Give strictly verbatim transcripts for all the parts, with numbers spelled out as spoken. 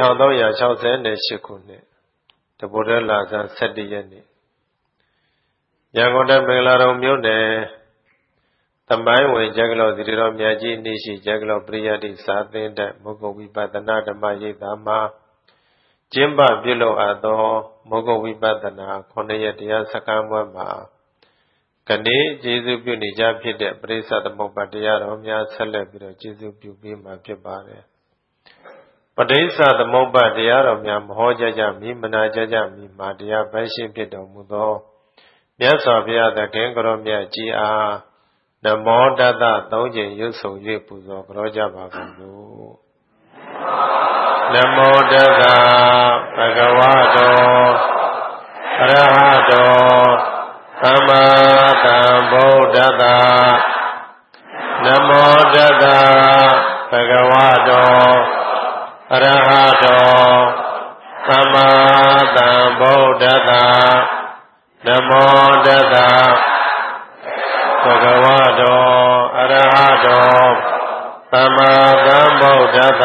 ထောင်သုံးရာ၆ဆယ်ရှစ်ခုနှစ်တပုဒ္ဒလဇန်ဆယ်တစ်ရက်နေ့ရန်ကုန်တိုင်းမင်္ဂလာတုံမြို့နယ်တမိုင်းဝင်ကျက်ကလောသီတော်မြတ်ကြီးနေရှိကျက်ကလောပရိယတ္တိစာသင်တဲ့မုဂ္ဂဝိပဿနာဓမ္မရိပ်သာမှာကျင်းပပြုလုပ်အပ်သောမုဂ္ဂဝိပဿနာခုနှစ်ရက်တရားစခန်းပွဲမှာကနေ့ကျေးဇူးပြုနေကြဖြစ်တဲ့ပရိစ္ဆသမုပ္ပါတရားတော်များဆက်လက်ပြီးတော့ကျေးဇူးပြုပေးမှာဖြစ်ပါတယ်ပဋိစ္စသမုပ္ပါတရားတော်များမဟောကြားကြမီမနာကြားကြမီမှာတရားပိုင်ရှင်ဖြစ်တော်မူသောမြတ်စွာဘုရားသခင်ကိုရောမြတ်ကြီးအားနမောတတသုံးကြိမ်ရွတ်ဆို၍ပူဇော်ကြောကြပါကုန်လို့နမောတတဘဂဝတောအရဟတောသမ္မာသမ္ဗုဒ္ဓတ္တနမောတတဘဂဝတောအရဟတောသမ္မာသမ္ဗုဒ္ဓတ္တနမောတတဘဂဝတောအရဟတောသမ္မာသမ္ဗုဒ္ဓတ္တ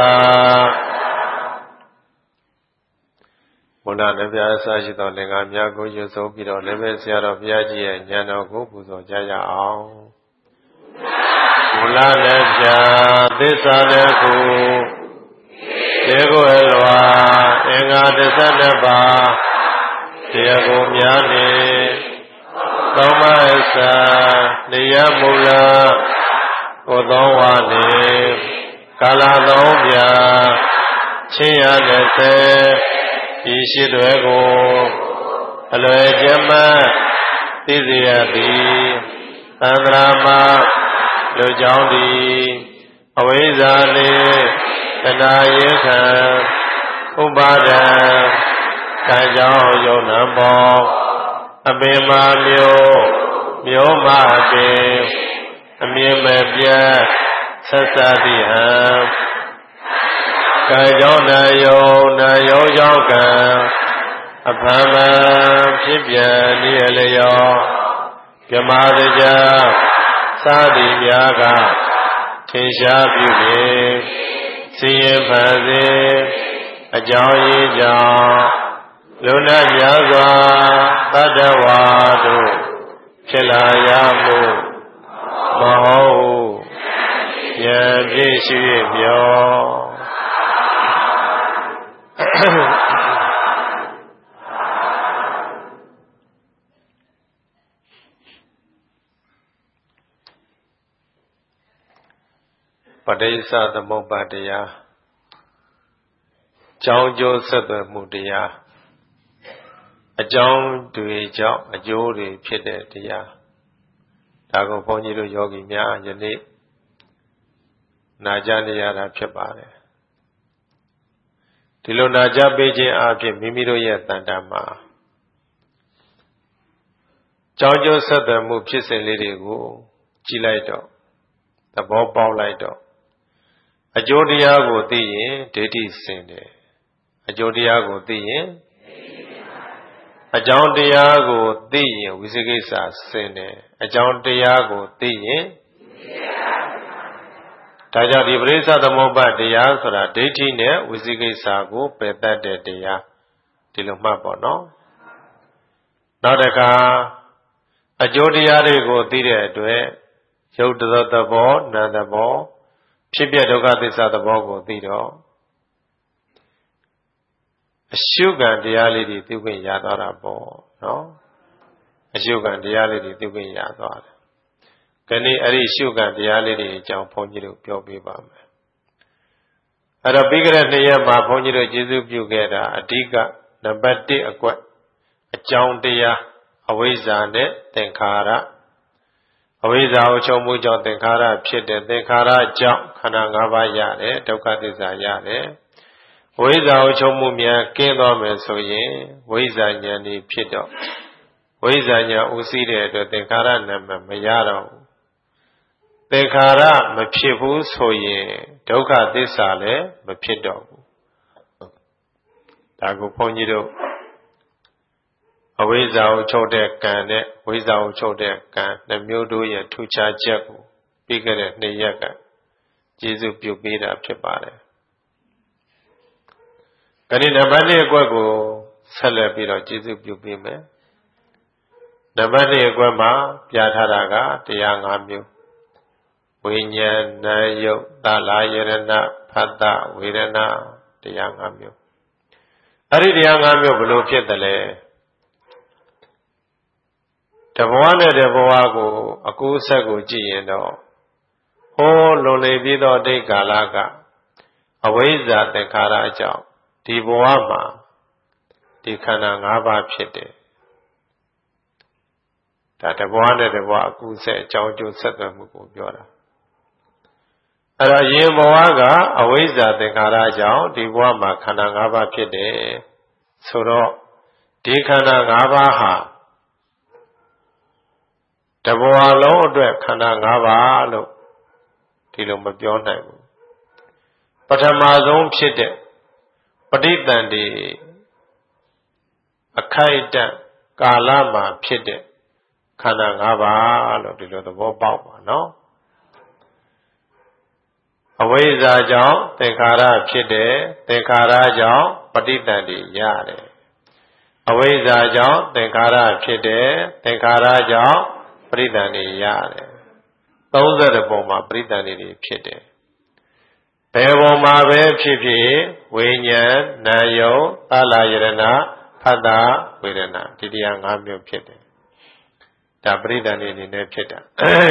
ဘုရားလည်းပြအစရှိသောလင်္ကာများကိုရွတ်ဆိုပြီးတော့လည်းပဲဆရာတော်ဘုရားကြီးရဲ့ဉာဏ်တော်ကိုပူဇော်ကြရအောင်ဘုရားလည်းပြသစ္စာလည်းကိုတေကိုအလွာအင်္ဂါတစ္ဆနှစ်ပါးတရားကိုများနေသုံးပါးအစနေရမူလကိုသောဝါနေကာလသုံးပြချင်းရလည်းစေဤရှိတွေကိုအလွယ်ကျမသိစေရသည်သံဃာမလူကြောင့်သည်အဝိဇ္ဇာနှင့်တဏှာရေခံဥပါဒံကံကြောင့်ယုံနာပေါ်အပင်မာမျိုးမျိုးမပင်အမြင်မပြတ်ဆက်စပ်သည့်ဟံကံကြောင့်နာယုံနာယုံကြောင့်ကံအဖန်ဖန်ဖြစ်ပြန်နေလျောမြမတကြသာတိများကထင်ရှားပြုပြီးစီရင်ဖန်စေအကြောင်းရင်းကြောင့်လူနာများစွာတတ္တဝါတို့ဖြစ်လာရမှုမဟုတ်ဉာဏ်ဖြင့်ရှိမျောပဋိစ္စသမုပ္ပါတရားကြောင်းကျိုးဆက်သွယ်မှုတရားအကြောင်းတွေကြောင့်အကျိုးတွေဖြစ်တဲ့တရားဒါကိုဘုန်းကြီးတို့ယောဂီများယနေ့နာကြားနေရတာဖြစ်ပါတယ်ဒီလိုနာကြားပေးခြင်းအပြင်မိမိတို့ရဲ့တန်တာမှာကြောင်းကျိုးဆက်သွယ်မှုဖြစ်စဉ်လေးတွေကိုကြည့်လိုက်တော့သဘောပေါက်လိုက်တော့အကျိုးတရားကိုသိရင်ဒိဋ္ဌိစင်တယ်အကျိုးတရားကိုသိရင်အကြောင်းတရားကိုသိရင်ဝိသိကိစ္စစင်တယ်အကြောင်းတရားကိုသိရင်ဒါကြောင့်ဒီပရိစ္ဆသမုပ္ပါတရားဆိုတာဒိဋ္ဌိနဲ့ဝိသိကိစ္စကိုပယ်တတ်တဲ့တရားဒီလိုမှတ်ပေါ့နော်နောက်တစ်ခါအကျိုးတရားတွေကိုသိတဲ့အတွက်ရုပ်သဘောနာမ်သဘောဖြစ်ပြဒုက္ခသစ္စာသဘောကိုသိတော့အရှုခံတရားလေးတွေသိခွင့်ရသွားတာပေါ့နော်အရှုခံတရားလေးတွေသိခွင့်ရသွားတယ်ခဏအဲ့ဒီရှုခံတရားလေးတွေအကြောင်းဘုန်းကြီးတို့ပြောပြပါမယ်အဲ့တော့ပြီးကြတဲ့နေ့ရက်မှာဘုန်းကြီးတို့ကျေးဇူးပြုခဲ့တာအဓိကနံပါတ်တစ်အကွက်အကြောင်းတရားအဝိဇ္ဇာနဲ့သင်္ခါရအဝိဇ္ဇာအချုပ်မှုကြောင့်သင်္ခါရဖြစ်တယ်သင်္ခါရကြောင့်ခန္ဓာ၅ပါးရတယ်ဒုက္ခသစ္စာရတယ်ဝိဇ္ဇာအချုပ်မှုများကင်းသွားမယ်ဆိုရင်ဝိဇ္ဇာဉာဏ်ဤဖြစ်တော့ဝိဇ္ဇာဉာဏ်ဥသိတဲ့အတွက်သင်္ခါရနာမမရတော့ဘူးသင်္ခါရမဖြစ်ဘူးဆိုရင်ဒုက္ခသစ္စာလည်းမဖြစ်တော့ဘူးဒါကိုဘုန်းကြီးတို့အဝိဇ္ဇာကိုချုပ်တဲ့ကံနဲ့ဝိဇ္ဇာကိုချုပ်တဲ့ကံနှမျိုးတို့ရဲ့ထူးခြားချက်ကိုပြီးခဲ့တဲ့နေ့ရက်ကကျေးဇူးပြုပေးတာဖြစ်ပါတယ်ကနေ့နံပါတ်နှစ်အကွက်ကိုဆက်လက်ပြီးတော့ကျေးဇူးပြုပေးမယ်နံပါတ်နှစ်အကွက်မှာပြထားတာကတရား၅မျိုးဝိညာဏ်နာယုတ်သလာယရဏဖတ်တဝေဒနာတရား၅မျိုးအဲ့ဒီတရား၅မျိုးဘယ်လိုဖြစ်တယ်လဲတဘဝနဲ့တဘဝကိုအကူးဆက်ကိုကြည့်ရင်တော့ဟောလွန်လေပြီးသောအတိတ်ကာလကအဝိဇ္ဇာသင်္ခါရအကြောင်းဒီဘဝမှာဒီခန္ဓာ၅ပါးဖြစ်တယ်ဒါတဘဝနဲ့တဘဝအကူးဆက်အကြောင်းကျိုးဆက်သွယ်မှုကိုပြောတာအဲ့တော့ယင်ဘဝကအဝိဇ္ဇာသင်္ခါရအကြောင်းဒီဘဝမှာခန္ဓာ၅ပါးဖြစ်တယ်ဆိုတော့ဒီခန္ဓာ၅ပါးဟာတဘဝလုံးအတွက်ခန္ဓာ၅ပါးလို့ဒီလိုမပြောနိုင်ဘူးပထမဆုံးဖြစ်တဲ့ပဋိသန္ဓေအခိုက်အတန့်ကာလမှာဖြစ်တဲ့ခန္ဓာ၅ပါးလို့ဒီလိုသဘောပေါက်ပါနော်အဝိဇ္ဇာကြောင့်သင်္ခါရဖြစ်တယ်သင်္ခါရကြောင့်ပဋိသန္ဓေရတယ်အဝိဇ္ဇာကြောင့်သင်္ခါရဖြစ်တယ်သင်္ခါရကြောင့်ပဋိသန္ဓေရတယ်သုံးဆယ်ပုံမှာပဋိသန္ဓေတွေဖြစ်တယ်ဘယ်ပုံမှာပဲဖြစ်ဖြစ်ဝိညာဉ်နာယုတ်သလာယရဏဖတ်တာဝေဒနာဒီတရား၅မျိုးဖြစ်တယ်ဒါပဋိသန္ဓေအနေနဲ့ဖြစ်တာ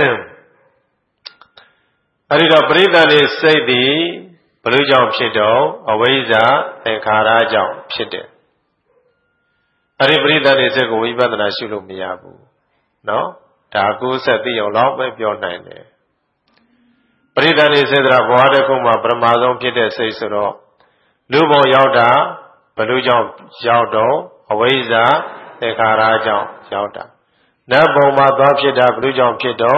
အဲဒီတော့ပဋိသန္ဓေစိတ်သည်ဘယ်လိုကြောင့်ဖြစ်တော့အဝိဇ္ဇာသင်္ခါရကြောင့်ဖြစ်တယ်အဲဒီပဋိသန္ဓေစိတ်ကိုဝိပဿနာရှုလို့မရဘူးနော်ဒါကိုယ်ဆက်သိအောင်တော့ပဲပြောနိုင်တယ်ပရိသန္ဓေစေတရာဘဝတစ်ခုမှာပရမဆုံးဖြစ်တဲ့စိတ်ဆိုတော့လူဘုံရောက်တာဘယ်လိုကြောင့်ရောက်တော့အဝိဇ္ဇာသင်္ခါရကြောင့်ရောက်တာနတ်ဘုံမှာသွားဖြစ်တာဘယ်လိုကြောင့်ဖြစ်တော့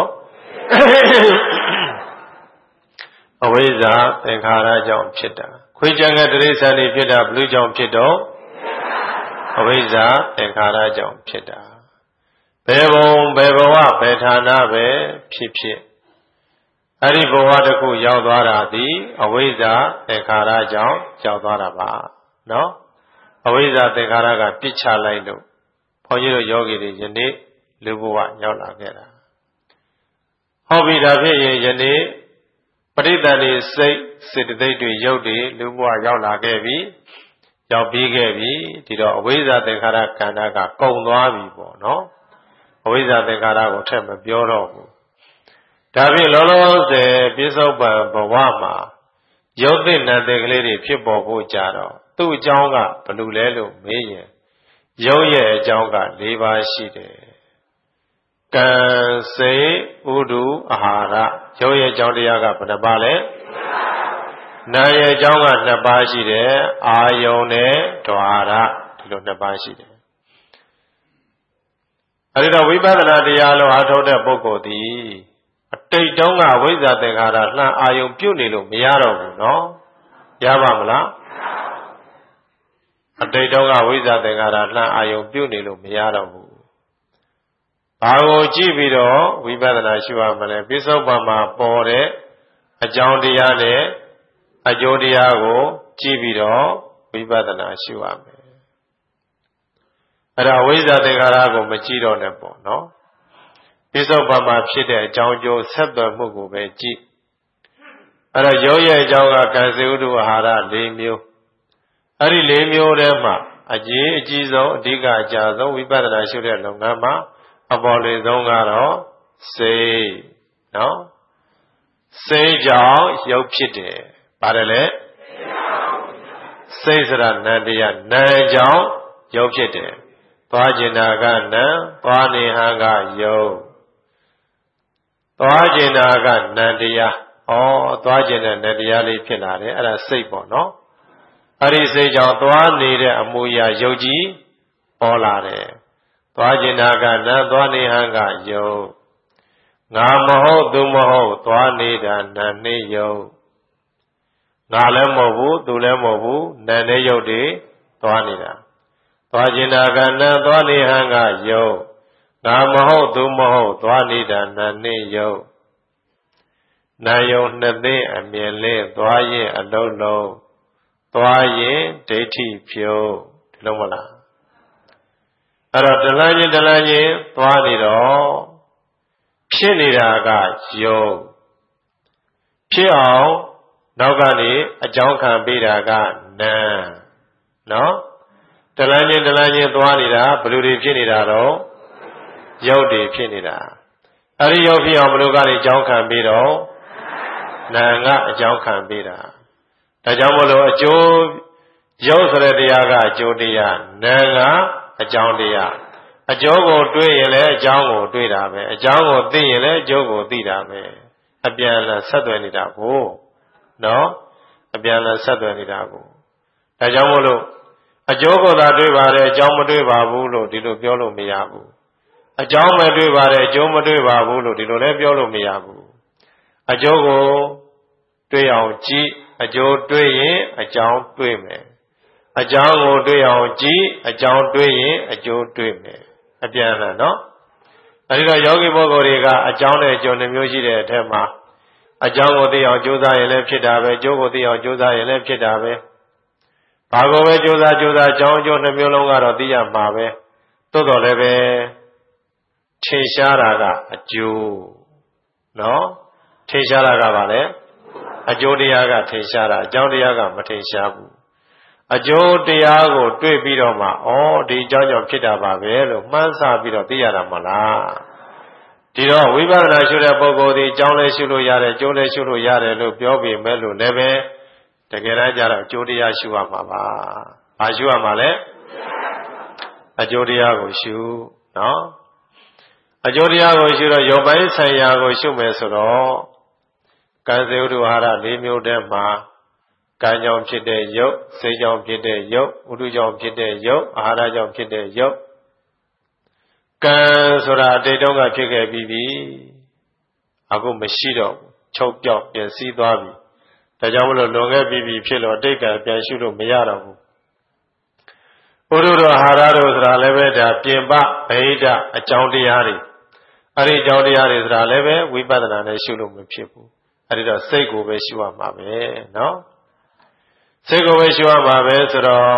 အဝိဇ္ဇာသင်္ခါရကြောင့်ဖြစ်တာခွေးကြံတဲ့တိရစ္ဆာန်တွေဖြစ်တာဘယ်လိုကြောင့်ဖြစ်တော့အဝိဇ္ဇာသင်္ခါရကြောင့်ဖြစ်တာဘယ်ဘုံဘယ်ဘဝဘယ်ဌာနပဲဖြစ်ဖြစ်အဲ့ဒီဘဝတစ်ခုရောက်သွားတာသည်အဝိဇ္ဇာသင်္ခါရကြောင့်ရောက်သွားတာပါနော်အဝိဇ္ဇာသင်္ခါရကပြစ်ချလိုက်လို့ဘုန်းကြီးတို့ယောဂီတွေယနေ့လူဘဝရောက်လာခဲ့တာဟုတ်ပြီဒါဖြစ်ရင်ယနေ့ပဋိသန္ဓေစိတ်စေတသိက်တွေရုပ်တွေလူဘဝရောက်လာခဲ့ပြီရောက်ပြီးခဲ့ပြီဒီတော့အဝိဇ္ဇာသင်္ခါရခန္ဓာကကုန်သွားပြီပေါ့နော်အဝိဇ္ဇာသင်္ခါရကိုထက်မပြောတော့ဘူးဒါဖြင့်လောလောဆယ်ပြစ္ဆုတ်ပံဘဝမှာရုပ်သစ်နံသစ်ကလေးတွေဖြစ်ပေါ်ဖို့ကြတော့သူ့အကြောင်းကဘယ်လိုလဲလို့မေးရင်ရုပ်ရဲ့အကြောင်းက၄ပါးရှိတယ်ကံစေဥဒုအာဟာရရုပ်ရဲ့အကြောင်းတရားကဘယ်နှပါလဲနာရဲ့အကြောင်းကနှစ်ပါးရှိတယ်အာယုန်နဲ့ဓဝါရဒီလိုနှစ်ပါးရှိတယ်အဲဒီတော့ဝိပဿနာတရားလုံးအားထုတ်တဲ့ပုဂ္ဂိုလ်သည်အတိတ်တုန်းကဝိဇ္ဇာသင်္ခါရလှမ်းအာယုံပြုတ်နေလို့မရတော့ဘူးနော်ရပါမလားအတိတ်တုန်းကဝိဇ္ဇာသင်္ခါရလှမ်းအာယုံပြုတ်နေလို့မရတော့ဘူးဘာကိုကြည့်ပြီးတော့ဝိပဿနာရှုရမလဲပိဿုပန်မှာပေါ်တဲ့အကြောင်းတရားနဲ့အကျိုးတရားကိုကြည့်ပြီးတော့ဝိပဿနာရှုရမယ်အဲ့ဒါဝိဇ္ဇာသင်္ခါရကိုမကြည့်တော့နဲ့ပေါ့နော်ပိဿုပန်မှာဖြစ်တဲ့အကြောင်းအကျိုးဆက်သွယ်မှုကိုပဲကြည့်အဲ့တော့ရုပ်ရဲ့အကြောင်းကကံစေဥဒုအာဟာရ၄မျိုးအဲ့ဒီ၄မျိုးထဲမှာအကြီးအကြီးဆုံးအဓိကအကျဆုံးဝိပဿနာရှုတဲ့လုပ်ငန်းမှာအပေါ်လေဆုံးကတော့စိတ်နော်စိတ်ကြောင့်ရုပ်ဖြစ်တယ်ပါတယ်လေစိတ်ဆိုတာနံတရားနံကြောင့်ရုပ်ဖြစ်တယ်သွားကျင်တာကနံသွားနေဟံကရုပ်သွားကျင်တာကနံတရားဩသွားကျင်တဲ့နံတရားလေးဖြစ်လာတယ်အဲ့ဒါစိတ်ပေါ့နော်အဲ့ဒီစိတ်ကြောင့်သွားနေတဲ့အမူအရာရုပ်ကြီးပေါ်လာတယ်သွားကျင်တာကနံသွားနေဟံကရုပ်ငါမဟုတ်သူမဟုတ်သွားနေတာနံနေရုပ်ငါလည်းမဟုတ်ဘူးသူလည်းမဟုတ်ဘူးနံနေရုပ်တွေသွားနေတာသွားကျင်တာကနံသွားနေဟံကရုပ်ငါမဟုတ်သူမဟုတ်သွားနေတာနာနေရုပ်နာယုံနှစ်သိအမြင်လေးသွားရင်အလုံးလုံးသွားရင်ဒိဋ္ဌိဖြုတ်ဒီလိုမလားအဲ့တော့တလန်းချင်းတလန်းချင်းသွားနေတော့ဖြစ်နေတာကယုတ်ဖြစ်အောင်နောက်ကနေအကြောင်းခံပေးတာကနာနော်တလန်းချင်းတလန်းချင်းသွားနေတာဘယ်လိုတွေဖြစ်နေတာတော့ယုတ်တွေဖြစ်နေတာအဲ့ဒီယုတ်ဖြစ်အောင်ဘယ်လိုကနေအကြောင်းခံပေးတော့နာကအကြောင်းခံပေးတာဒါကြောင့်မလို့အကျိုးရုပ်ဆိုတဲ့တရားကအကျိုးတရားနာကအကြောင်းတရားအကျိုးကိုတွေးရင်လည်းအကြောင်းကိုတွေးတာပဲအကြောင်းကိုသိရင်လည်းအကျိုးကိုသိတာပဲအပြန်အလှန်ဆက်သွယ်နေတာကိုနော်အပြန်အလှန်ဆက်သွယ်နေတာကိုဒါကြောင့်မို့လို့အကျိုးကိုသာတွေးပါတယ်အကြောင်းမတွေးပါဘူးလို့ဒီလိုပြောလို့မရဘူးအကြောင်းမတွေးပါတယ်အကျိုးမတွေးပါဘူးလို့ဒီလိုလည်းပြောလို့မရဘူးအကျိုးကိုတွေးအောင်ကြည့်အကျိုးတွေးရင်အကြောင်းတွေးမယ်အကြောင်းကိုတွေးအောင်ကြည့်အကြောင်းတွေးရင်အကျိုးတွေးမယ်အပြန်အလှန်နော်အဲဒီတော့ယောဂီပုဂ္ဂိုလ်တွေကအကြောင်းနဲ့အကျိုးနှမျိုးရှိတဲ့အထက်မှာအကြောင်းကိုသိအောင်ကြိုးစားရင်လည်းဖြစ်တာပဲအကျိုးကိုသိအောင်ကြိုးစားရင်လည်းဖြစ်တာပဲဘာကိုပဲကြိုးစားကြိုးစားအကြောင်းအကျိုးနှမျိုးလုံးကတော့သိရမှာပဲသို့တော်လည်းပဲထင်ရှားတာကအကျိုးနော်ထင်ရှားတာကဘာလဲအကျိုးတရားကထင်ရှားတာအကြောင်းတရားကမထင်ရှားဘူးအကျိုးတရားကိုတွေ့ပြီးတော့မှဩဒီအကြောင်းကြောင့်ဖြစ်တာပါပဲလို့မှန်းဆပြီးတော့သိရတာမလားဒီတော့ဝိပဿနာရှုတဲ့ပုဂ္ဂိုလ်ဒီအကြောင်းလည်းရှုလို့ရတယ်အကျိုးလည်းရှုလို့ရတယ်လို့ပြောပေမဲ့လို့လည်းပဲတကယ်တမ်းကျတော့အကျိုးတရားရှုရမှာပါ။ဘာရှုရမှာလဲအကျိုးတရားကိုရှုနော်အကျိုးတရားကိုရှုတော့ယောပိုင်းဆိုင်ရာကိုရှုမယ်ဆိုတော့ကံစေဥဒ္ဓဟာရ၄မျိုးတည်းမှာကံကြောင့်ဖြစ်တဲ့ယုတ်စိတ်ကြောင့်ဖြစ်တဲ့ယုတ်ဥဒုကြောင့်ဖြစ်တဲ့ယုတ်အာဟာရကြောင့်ဖြစ်တဲ့ယုတ်ကံဆိုတာအတိတ်တုန်းကဖြစ်ခဲ့ပြီးပြီအခုမရှိတော့ချုပ်ပြောက်ပြင်စည်းသွားပြီဒါကြောင့်မလို့လွန်ခဲ့ပြီးပြီဖြစ်လို့အတိတ်ကပြန်ရှုလို့မရတော့ဘူးဥဒုရောအာဟာရတို့ဆိုတာလည်းပဲဒါပြင်ပဗဟိတအကြောင်းတရားတွေအဲ့ဒီအကြောင်းတရားတွေဆိုတာလည်းပဲဝိပဿနာနဲ့ရှုလို့မဖြစ်ဘူးအဲ့ဒီတော့စိတ်ကိုပဲရှုရမှာပဲနော်စိတ်ကိုပဲရှုရမှာပဲဆိုတော့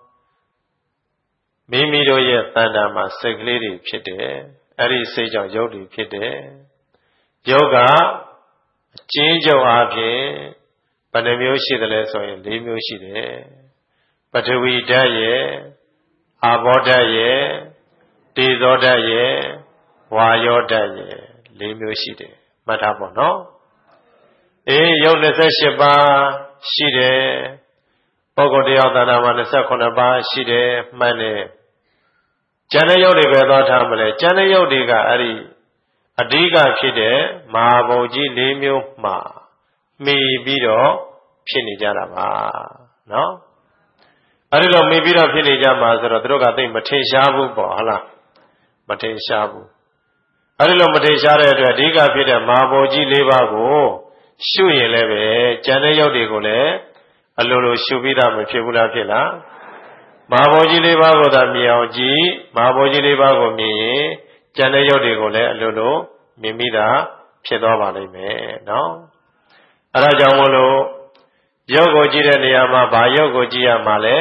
မိမိတို့ရဲ့တဏ္ဍာမှာစိတ်ကလေးတွေဖြစ်တယ်အဲ့ဒီစိတ်ကြောင့်ယုတ်တွေဖြစ်တယ်ယုတ်ကအကျဉ်းချုပ်အားဖြင့်ဘယ်နှမျိုးရှိသလဲဆိုရင်၄မျိုးရှိတယ်ပထဝီဓာတ်ရဲ့အာဘောဓာတ်ရဲ့တေဇောဓာတ်ရဲ့ဝါယောဓာတ်ရဲ့၄မျိုးရှိတယ်မှတ်ထားပါနော်အေးယုတ်၂၈ပါးရှိတယ်ပုဂ္ဂိုလ်တရားသဏ္ဍာန်မှာ၂၈ပါးရှိတယ်မှန်တယ်ကျန်တဲ့ယုတ်တွေပဲသွားထားမလဲကျန်တဲ့ယုတ်တွေကအဲ့ဒီအဓိကဖြစ်တဲ့မဟာဘုံကြီး၄မျိုးမှာမှီပြီးတော့ဖြစ်နေကြတာပါနော်အဲ့ဒီလိုမှီပြီးတော့ဖြစ်နေကြမှာဆိုတော့သူတို့ကသိမထင်ရှားဘူးပေါ့ဟုတ်လားမထင်ရှားဘူးအဲ့ဒီလိုမထင်ရှားတဲ့အတွက်အဓိကဖြစ်တဲ့မဟာဘုံကြီး၄ပါးကိုရှုရင်လည်းပဲကျန်တဲ့ယုတ်တွေကိုလည်းအလိုလိုရှုပြီးသားမဖြစ်ဘူးလားဖြစ်လားမဟာဘုံကြီး၄ပါးကိုသာမြင်အောင်ကြည့်မဟာဘုံကြီး၄ပါးကိုမြင်ရင်ကျန်တဲ့ယုတ်တွေကိုလည်းအလိုလိုမြင်ပြီးသားဖြစ်သွားပါလိမ့်မယ်နော်အဲဒါကြောင့်မို့လို့ယုတ်ကိုကြည့်တဲ့နေရာမှာဘာယုတ်ကိုကြည့်ရမှာလဲ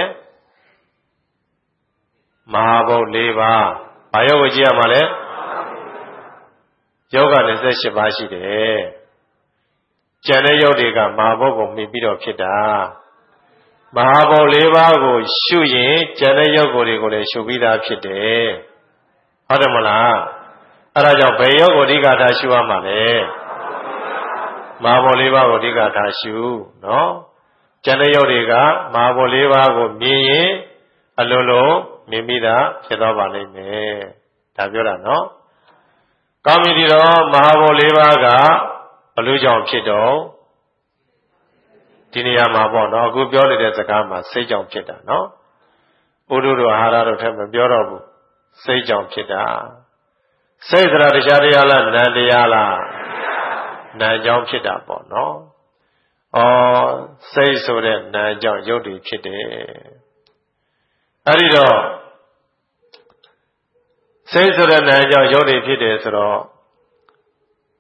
မဟာဘုံ၄ပါးဘာယုတ်ကိုကြည့်ရမှာလဲယုတ်က၂၈ပါးရှိတယ်ကျန်တဲ့ယုတ်တွေကမဟာဘုံကိုမှီပြီးတော့ဖြစ်တာမဟာဘုံ၄ပါးကိုရှုရင်ကျန်တဲ့ယုတ်ကိုတွေကိုလည်းရှုပြီးသားဖြစ်တယ်ဟုတ်တယ်မလားအဲဒါကြောင့်ဘယ်ယုတ်ကိုအဓိကထားရှုရမှာလဲမဟာဘုံ၄ပါးကိုအဓိကထားရှုနော်ကျန်တဲ့ယုတ်တွေကမဟာဘုံ၄ပါးကိုမြင်ရင်အလိုလိုမြင်ပြီးသားဖြစ်သွားပါလိမ့်မယ်ဒါပြောတာနော်ကောင်းပြီဒီတော့မဟာဘုံ၄ပါးကဘလို့ကြောင့်ဖြစ်တော့ဒီနေရာမှာပေါ့နော်အခုပြောနေတဲ့စကားမှာစိတ်ကြောင့်ဖြစ်တာနော်ဥဒုတို့အာဟာရတို့ထက်မပြောတော့ဘူးစိတ်ကြောင့်ဖြစ်တာစိတ်ဆိုတာတရားတရားလားနာမ်တရားလားနာမ်ကြောင့်ဖြစ်တာပေါ့နော်ဩစိတ်ဆိုတဲ့နာမ်ကြောင့်ရုပ်တွေဖြစ်တယ်အဲ့ဒီတော့စိတ်ဆိုတဲ့နာမ်ကြောင့်ရုပ်တွေဖြစ်တယ်ဆိုတော့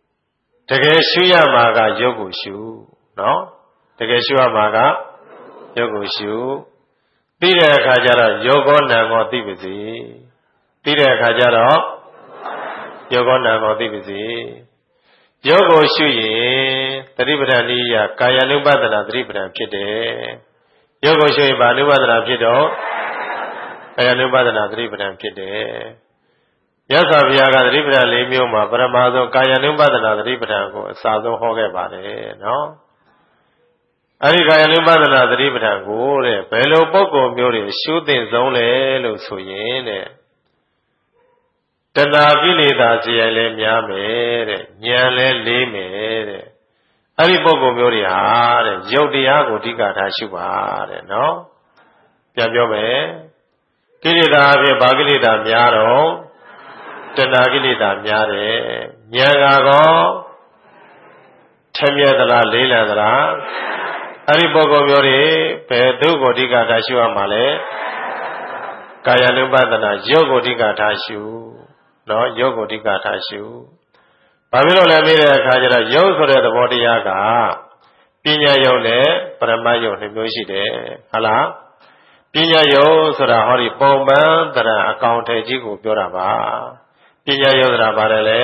တကယ်ရှုရမှာကရုပ်ကိုရှုနော်တကယ်ရှုရမှာကရုပ်ကိုရှုသိတဲ့အခါကျတော့ယောဂောနာမောသိပါစေသိတဲ့အခါကျတော့ယောဂောနာမောသိပါစေရုပ်ကိုရှုရင်သတိပဋ္ဌာန်ဤရာကာယ ानु ပဒနာသတိပဋ္ဌာန်ဖြစ်တယ်ရုပ်ကိုရှုရင်ဘာ ानु ပဒနာဖြစ်တော့ကာယ ानु ပဒနာသတိပဋ္ဌာန်ဖြစ်တယ်မြတ်စွာဘုရားကသတိပဋ္ဌာန်၄မျိုးမှာပရမဆုံးကာယ ानु ပဒနာသတိပဋ္ဌာန်ကိုအစဆုံးဟောခဲ့ပါတယ်နော်အဲဒီကာယ ानु ပဒနာသတိပဋ္ဌာန်ကိုတဲ့ဘယ်လိုပုဂ္ဂိုလ်မျိုးတွေရှုသင့်ဆုံးလဲလို့ဆိုရင်တဲ့တဏှာကိလေသာစီရင်လဲများမယ်တဲ့ဉာဏ်လဲလေးမယ်တဲ့အဲ့ဒီပုဂ္ဂိုလ်မျိုးတွေဟာတဲ့ရုပ်တရားကိုအဓိကထားရှုပါတဲ့နော်ပြန်ပြောမယ်ကိလေသာအဖြစ်ဘာကိလေသာများတော့တဏှာကိလေသာများတယ်ဉာဏ်ကတော့ထမြဲသလားလေးလံသလားအဲ့ဒီပုဂ္ဂိုလ်မျိုးတွေဘယ်သူကိုအဓိကထားရှုရမှာလဲကာယ ानु ပဒနာရုပ်ကိုအဓိကထားရှုနော်ရုပ်ကိုအဓိကထားရှုဘာဖြစ်လို့လဲမေးတဲ့အခါကျတော့ရုပ်ဆိုတဲ့သဘောတရားကပညာယုံနဲ့ပရမတ်ယုံနှစ်မျိုးရှိတယ်ဟုတ်လားပညာယုံဆိုတာဟောဒီပုံပန်းတရံအကောင်ထည်ကြီးကိုပြောတာပါပညာယုံဆိုတာဘာလဲလဲ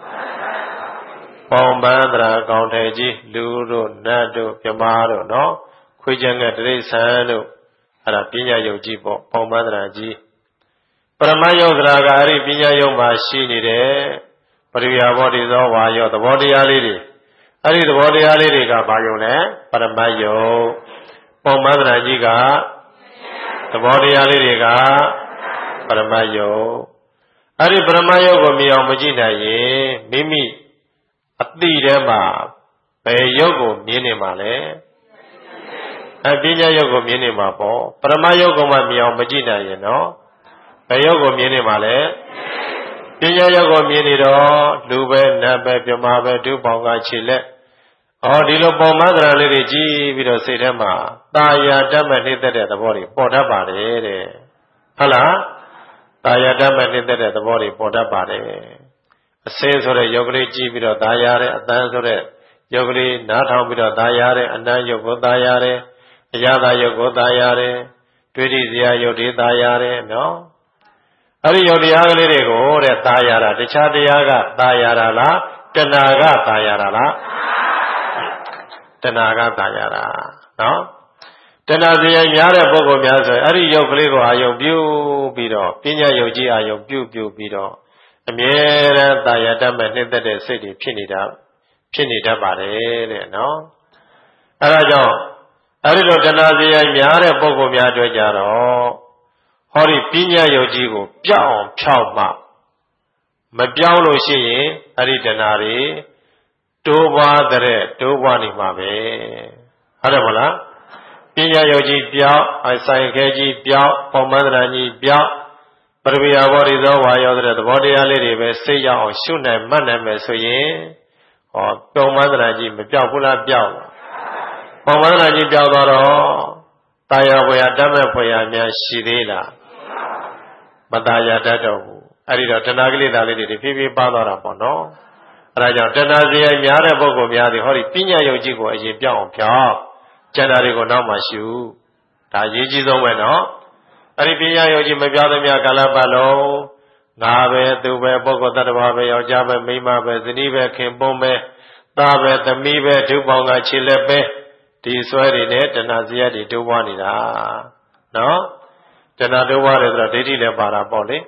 ပုံပန်းတရံအကောင်ထည်ကြီးလူတို့နတ်တို့ပြမားတို့နော်ခွေးချင်တဲ့တိရစ္ဆာန်တို့အဲ့ဒါပညာယုံကြီးပေါ့ပုံပန်းတရံကြီးပရမတ်ယုံဆိုတာကအဲ့ဒီပညာယုံမှာရှိနေတဲ့ပရိယာဘောဓိသောဝါယောသဘောတရားလေးတွေအဲ့ဒီသဘောတရားလေးတွေကဘာယုံလဲပရမတ်ယုံပုံပန်းတရံကြီးကသဘောတရားလေးတွေကပရမတ်ယုံအဲ့ဒီပရမတ်ယုံကိုမြင်အောင်မကြည့်နိုင်ရင်မိမိအတိထဲမှာဘယ်ယုတ်ကိုမြင်နေမှာလဲအပညာယုတ်ကိုမြင်နေမှာပေါ့ပရမယုတ်ကိုမှမြင်အောင်မကြည့်နိုင်ရင်နော်ဘယ်ယုတ်ကိုမြင်နေမှာလဲပညာယုတ်ကိုမြင်နေတော့လူပဲနတ်ပဲပြမပဲဒုပေါင်းကခြေလက်ဟောဒီလိုပုံမှန်သရလေးတွေကြည့်ပြီးတော့စိတ်ထဲမှာตาယာတတ်မဲ့နှိမ့်သက်တဲ့သဘောတွေပေါ်တတ်ပါတယ်တဲ့ဟုတ်လားตาယာတတ်မဲ့နှိမ့်သက်တဲ့သဘောတွေပေါ်တတ်ပါတယ်အစင်းဆိုတဲ့ယုတ်ကလေးကြည့်ပြီးတော့ตาယာတဲ့အတန်းဆိုတဲ့ယုတ်ကလေးနားထောင်ပြီးတော့ตาယာတဲ့အနံ့ယုတ်ကိုตาယာတဲ့အရာသာယုတ်ကိုตาယာတဲ့တွေ့ထိစရာယုတ်တွေตาယာတဲ့နော်အဲ့ဒီယုတ်တရားကလေးတွေကိုတဲ့ตาယာတာတခြားတရားကตาယာတာလားတဏှာကตาယာတာလားတဏှာကตาယာတာနော်တဏှာစီရင်များတဲ့ပုဂ္ဂိုလ်များဆိုရင်အဲ့ဒီယုတ်ကလေးကိုအာယုံပြုပြီးတော့ပညာယုတ်ကြီးအာယုံပြုပြုပြီးတော့အမြဲတမ်းตาယာတတ်မဲ့နှိမ့်သက်တဲ့စိတ်တွေဖြစ်နေတာဖြစ်နေတတ်ပါတယ်တဲ့နော်အဲဒါကြောင့်အဲ့ဒီလိုတဏှာစီရင်များတဲ့ပုဂ္ဂိုလ်များတွေ့ကြတော့ဟောဒီပညာယုတ်ကြီးကိုပြောင်းအောင်ဖြောက်မှမပြောင်းလို့ရှိရင်အဲ့ဒီတဏှာတွေတိုးပွားတဲ့တိုးပွားနေမှာပဲဟုတ်တယ်မလားပညာယုတ်ကြီးပြောင်းအဆိုင်ခဲကြီးပြောင်းပုံမှန်တရံကြီးပြောင်းပရမီယာဘောဓိသောဝါယောတဲ့သဘောတရားလေးတွေပဲစိတ်ရောက်အောင်ရှုနိုင်မှတ်နိုင်မယ်ဆိုရင်ဟောပုံမှန်တရံကြီးမပြောင်းဘူးလားပြောင်းပုံမှန်တရံကြီးပြောင်းတော့တာယာဘွေတတ်မဲ့ဖွယ်ရများရှိသေးလားမတာယာတတ်တော့ဘူးအဲ့ဒီတော့တဏှာကိလေသာလေးတွေဖြည်းဖြည်းပါသွားတာပေါ့နော်အဲဒါကြောင့်တဏှာစီရင်များတဲ့ပုဂ္ဂိုလ်များသည်ဟောဒီပညာယုတ်ကြီးကိုအရင်ပြောင်းအောင်ဖြောင်းကျန်တာတွေကိုနောက်မှရှုဒါအရေးကြီးဆုံးပဲနော်အဲ့ဒီပညာယုတ်ကြီးမပြောင်းသမျှကာလပတ်လုံးငါပဲသူပဲပုဂ္ဂိုလ်တ attva ပဲယောက်ျားပဲမိန်းမပဲဇနီးပဲခင်ပွန်းပဲသားပဲသမီးပဲဒုပေါင်းကခြေလက်ပဲဒီဆွဲတွေနဲ့တဏှာစီရတွေတိုးပွားနေတာနော်တဏှာတိုးပွားတယ်ဆိုတော့ဒိဋ္ဌိလည်းပါတာပေါ့လေ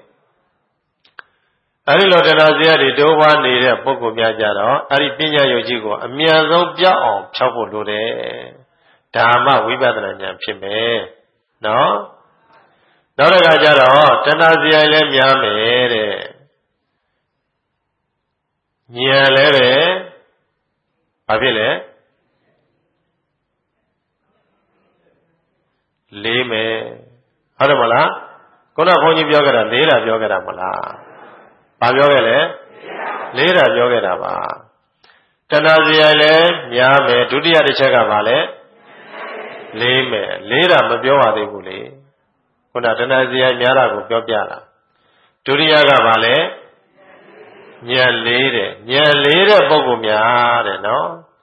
အဲဒီလိုတဏှာစီရတွေတိုးပွားနေတဲ့ပုဂ္ဂိုလ်များကြတော့အဲဒီပညာယုတ်ကြီးကိုအမြန်ဆုံးပြောင်းအောင်ဖြောက်ဖို့လိုတယ်ဒါမှဝိပဿနာဉာဏ်ဖြစ်မယ်နော်နောက်တစ်ခါကျတော့တဏှာစီရလည်းများမယ်တဲ့ဉာဏ်လည်းပဲဘာဖြစ်လဲလေးမယ်ဟုတ်တယ်မလားခုနကဘုန်းကြီးပြောခဲ့တာလေးတာပြောခဲ့တာမလားဘာပြောခဲ့လဲလေးတာပြောခဲ့တာပါတဏှာစီရလည်းများမယ်ဒုတိယတစ်ချက်ကဘာလဲလေးမယ်လေးတာမပြောပါသေးဘူးလေခုနတဏှာစီရများတာကိုပြောပြတာဒုတိယကဘာလဲဉာဏ်လေးတဲ့ဉာဏ်လေးတဲ့ပုဂ္ဂိုလ်များတဲ့နော်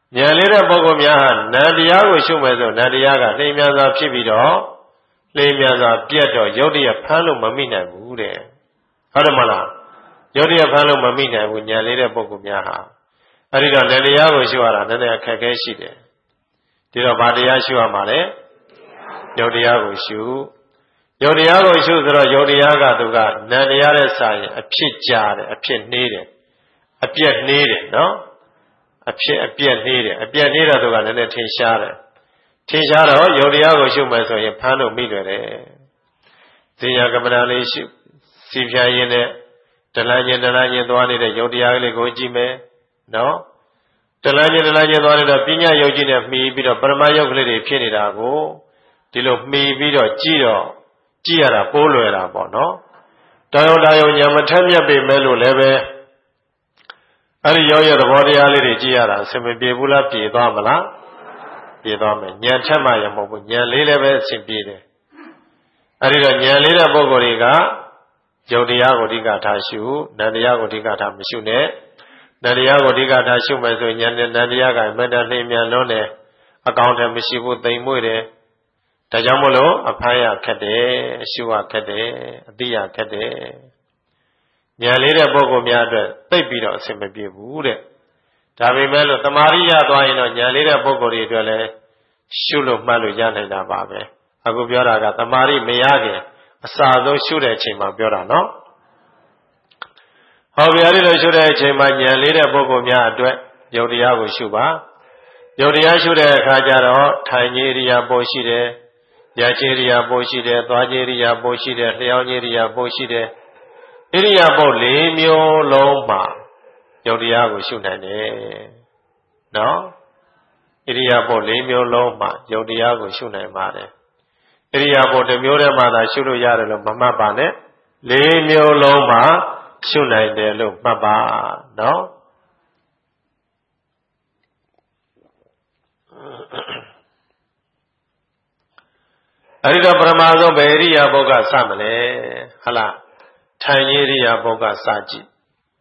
ဉာဏ်လေးတဲ့ပုဂ္ဂိုလ်များဟာနန္တရားကိုရှုမယ်ဆိုနန္တရားကနှိမ်မြန်စွာဖြစ်ပြီးတော့နှိမ်မြန်စွာပြတ်တော့ယုတ်တရားဖမ်းလို့မမိနိုင်ဘူးတဲ့ဟုတ်တယ်မလားယုတ်တရားဖမ်းလို့မမိနိုင်ဘူးဉာဏ်လေးတဲ့ပုဂ္ဂိုလ်များဟာအဲ့ဒီတော့နန္တရားကိုရှုရတာနည်းနည်းအခက်အခဲရှိတယ်ဒီတော့ဘာတရားရှုရမှာလဲယုတ်တရားကိုရှုယုတ်တရားကိုရှုဆိုတော့ယုတ်တရားကသူကနန္တရားနဲ့စာရင်အဖြစ်ကြားတယ်အဖြစ်နှေးတယ်အပြက်နှေးတယ်နော်အဖြစ်အပြက်နှေးတယ်အပြက်နှေးတော့သူကလည်းနည်းနည်းထင်ရှားတယ်ထင်ရှားတော့ယုတ်တရားကိုရှုမယ်ဆိုရင်ဖမ်းလို့မိတယ်တယ်ဇေယကမ္မဋ္ဌာန်းလေးရှုစီဖြာရင်းနဲ့တလန်းချင်းတလန်းချင်းသွားနေတဲ့ယုတ်တရားလေးကိုကြည့်မယ်နော်တလန်းချင်းတလန်းချင်းသွားနေတော့ပညာယုတ်ကြီးနဲ့မှီပြီးတော့ပရမယုတ်ကလေးတွေဖြစ်နေတာကိုဒီလိုမှီပြီးတော့ကြည့်တော့ကြည့်ရတာပိုးလွယ်တာပေါ့နော်တောင်တောင်ညာမထက်မြက်ပေမဲ့လို့လည်းပဲအဲ့ဒီရောရသဘောတရားလေးတွေကြည့်ရတာအစင်မပြေဘူးလားပြေသွားမလားပြေသွားမယ်ဉာဏ်ထက်မှရမဟုတ်ဘူးဉာဏ်လေးလည်းပဲအစင်ပြေတယ်အဲ့ဒီတော့ဉာဏ်လေးတဲ့ပုဂ္ဂိုလ်တွေကယုတ်တရားကိုအဓိကထားရှုနန္တရားကိုအဓိကထားမရှုနဲ့နန္တရားကိုအဓိကထားရှုမယ်ဆိုဉာဏ်နဲ့နန္တရားကမတ္တနှိမ့်မြန်လုံးနဲ့အကောင့်ထဲမရှိဘူးသိမ်မွေ့တယ်ဒါကြောင့်မို့လို့အဖမ်းရခက်တယ်အရှုရခက်တယ်အသိရခက်တယ်ဉာဏ်လေးတဲ့ပုဂ္ဂိုလ်များအတွက်သိပ်ပြီးတော့အဆင်မပြေဘူးတဲ့ဒါပေမဲ့လို့တမာရိယသွားရင်တော့ဉာဏ်လေးတဲ့ပုဂ္ဂိုလ်တွေအတွက်လည်းရှုလို့မှတ်လို့ရနိုင်တာပါပဲအခုပြောတာကတမာရိမရခင်အစာဆုံးရှုတဲ့အချိန်မှာပြောတာနော်ဟောဗျာဒီလိုရှုတဲ့အချိန်မှာဉာဏ်လေးတဲ့ပုဂ္ဂိုလ်များအတွက်ယုတ်တရားကိုရှုပါယုတ်တရားရှုတဲ့အခါကျတော့ထိုင်ခြင်းဣရိယာပုရှိတယ်ရခြင်းဣရိယာပုရှိတယ်သွားခြင်းဣရိယာပုရှိတယ်လျှောင်းခြင်းဣရိယာပုရှိတယ်ဣရိယာပုလေးမျိုးလုံးမှာယုတ်တရားကိုရှုနိုင်တယ်နော်ဣရိယာပုလေးမျိုးလုံးမှာယုတ်တရားကိုရှုနိုင်ပါတယ်ဣရိယာပုတစ်မျိုးတည်းမှသာရှုလို့ရတယ်လို့မမှတ်ပါနဲ့လေးမျိုးလုံးမှာရှုနိုင်တယ်လို့မှတ်ပါနော်အဲ့ဒီတော့ပရမဆုံးဘယ်ဣရိယာပုကစမလဲဟလားထိုင်ဣရိယာပုကစကြည့်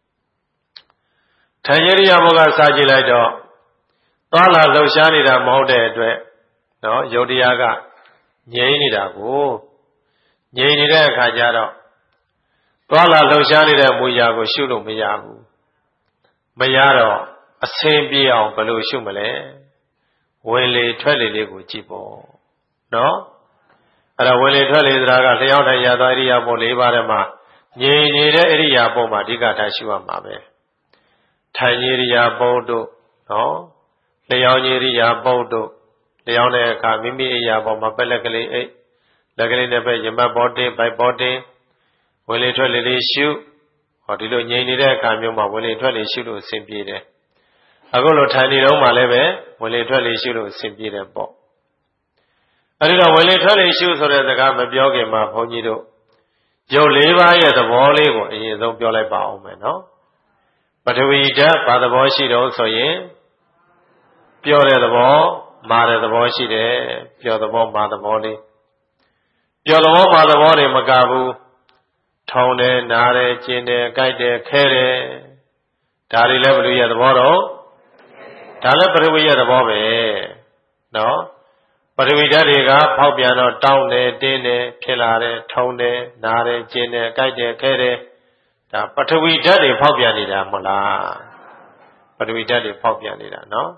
ထိုင်ဣရိယာပုကစကြည့်လိုက်တော့သွားလာလှုပ်ရှားနေတာမဟုတ်တဲ့အတွက်နော်ယုတ်တရားကငြိမ့်နေတာကိုငြိမ့်နေတဲ့အခါကျတော့သွားလာလှုပ်ရှားနေတဲ့မူရာကိုရှုလို့မရဘူးမရတော့အဆင်ပြေအောင်ဘယ်လိုရှုမလဲဝင်လေထွက်လေလေးကိုကြည့်ပေါ့နော်အဲ့ဒါဝင်လေထွက်လေဆိုတာကလျှောက်ထိုင်ရသောဣရိယာပု၄ပါးထဲမှာငြိမ်နေတဲ့ဣရိယာပုမှာအဓိကထားရှုရမှာပဲထိုင်ဣရိယာပုတို့နော်လျှောက်ဣရိယာပုတို့လျှောက်တဲ့အခါမိမိဣရိယာပုမှာပက်လက်ကလေးအိတ်လက်ကလေးနဲ့ပဲရမတ်ဘောတင်းဘိုက်ဘောတင်းဝင်လေထွက်လေလေးရှုဟောဒီလိုငြိမ်နေတဲ့အခါမျိုးမှာဝင်လေထွက်လေရှုလို့အဆင်ပြေတယ်အခုလိုထိုင်နေတော့မှလည်းပဲဝင်လေထွက်လေရှုလို့အဆင်ပြေတယ်ပေါ့အဲဒီတော့ဝင်လေထွက်လေရှုဆိုတဲ့စကားမပြောခင်မှာဘုန်းကြီးတို့ရုပ်လေးပါးရဲ့သဘောလေးကိုအရင်ဆုံးပြောလိုက်ပါအောင်မယ်နော်ပထဝီဓာတ်ဘာသဘောရှိတော့ဆိုရင်ပြောတဲ့သဘောမာတဲ့သဘောရှိတယ်ပြောသဘောမာသဘောလေးပြောသဘောမာသဘောတွေမကဘူးထုံတယ်နားတယ်ကျင်တယ်ကြိုက်တယ်ခဲတယ်ဒါတွေလည်းဘယ်လိုရဲ့သဘောတော့ဒါလည်းပထဝီရဲ့သဘောပဲနော်ပထဝီဓာတ်တွေကဖောက်ပြန်တော့တောင်းတယ်တင်းတယ်ဖြစ်လာတယ်ထုံတယ်နားတယ်ကျင်တယ်ကြိုက်တယ်ခဲတယ်ဒါပထဝီဓာတ်တွေဖောက်ပြန်နေတာမဟုတ်လားပထဝီဓာတ်တွေဖောက်ပြန်နေတာနော်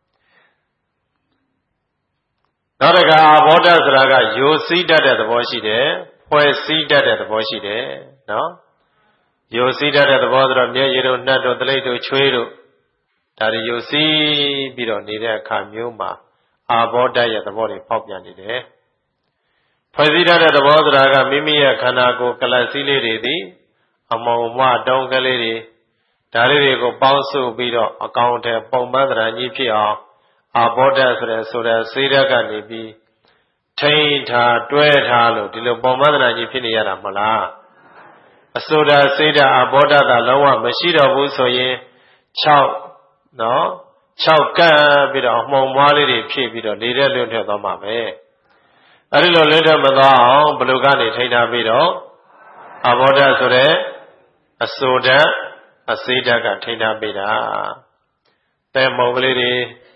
နောက်တစ်ခါအာဘောဓဆိုတာကယိုစီးတတ်တဲ့သဘောရှိတယ်ဖွဲ့စည်းတတ်တဲ့သဘောရှိတယ်နော်ယိုစီးတတ်တဲ့သဘောဆိုတော့မျက်ရည်တို့နှက်တို့သလိပ်တို့ချွေးတို့ဒါတွေယိုစီးပြီးတော့နေတဲ့အခါမျိုးမှာအာဘောဓရဲ့သဘောတွေပေါက်ပြန်နေတယ်ဖွဲ့စည်းတတ်တဲ့သဘောဆိုတာကမိမိရဲ့ခန္ဓာကိုယ်ကလပ်စည်းလေးတွေသည်အမုံမတုံးကလေးတွေဒါလေးတွေကိုပေါင်းစုပြီးတော့အကောင်အထည်ပုံမှန်သဏ္ဍာန်ကြီးဖြစ်အောင်အာဘောဓဆိုတဲ့ဆိုတဲ့စေဓာတ်ကနေပြီးထိန်းထားတွဲထားလို့ဒီလိုပုံမှန်သဏ္ဍာန်ကြီးဖြစ်နေရတာမဟုတ်လားအစိုးရစေဓာတ်အာဘောဓသာလုံးဝမရှိတော့ဘူးဆိုရင်၆နော်၆ကပ်ပြီးတော့အမှုံမွားလေးတွေဖြည့်ပြီးတော့နေတဲ့လွတ်ထွက်သွားမှာပဲအဲဒီလိုလွတ်ထွက်မသွားအောင်ဘယ်လိုကနေထိန်းထားပြီးတော့အာဘောဓဆိုတဲ့အစိုးရအစေဓာတ်ကထိန်းထားပြီးတာတဲမုံကလေးတွေ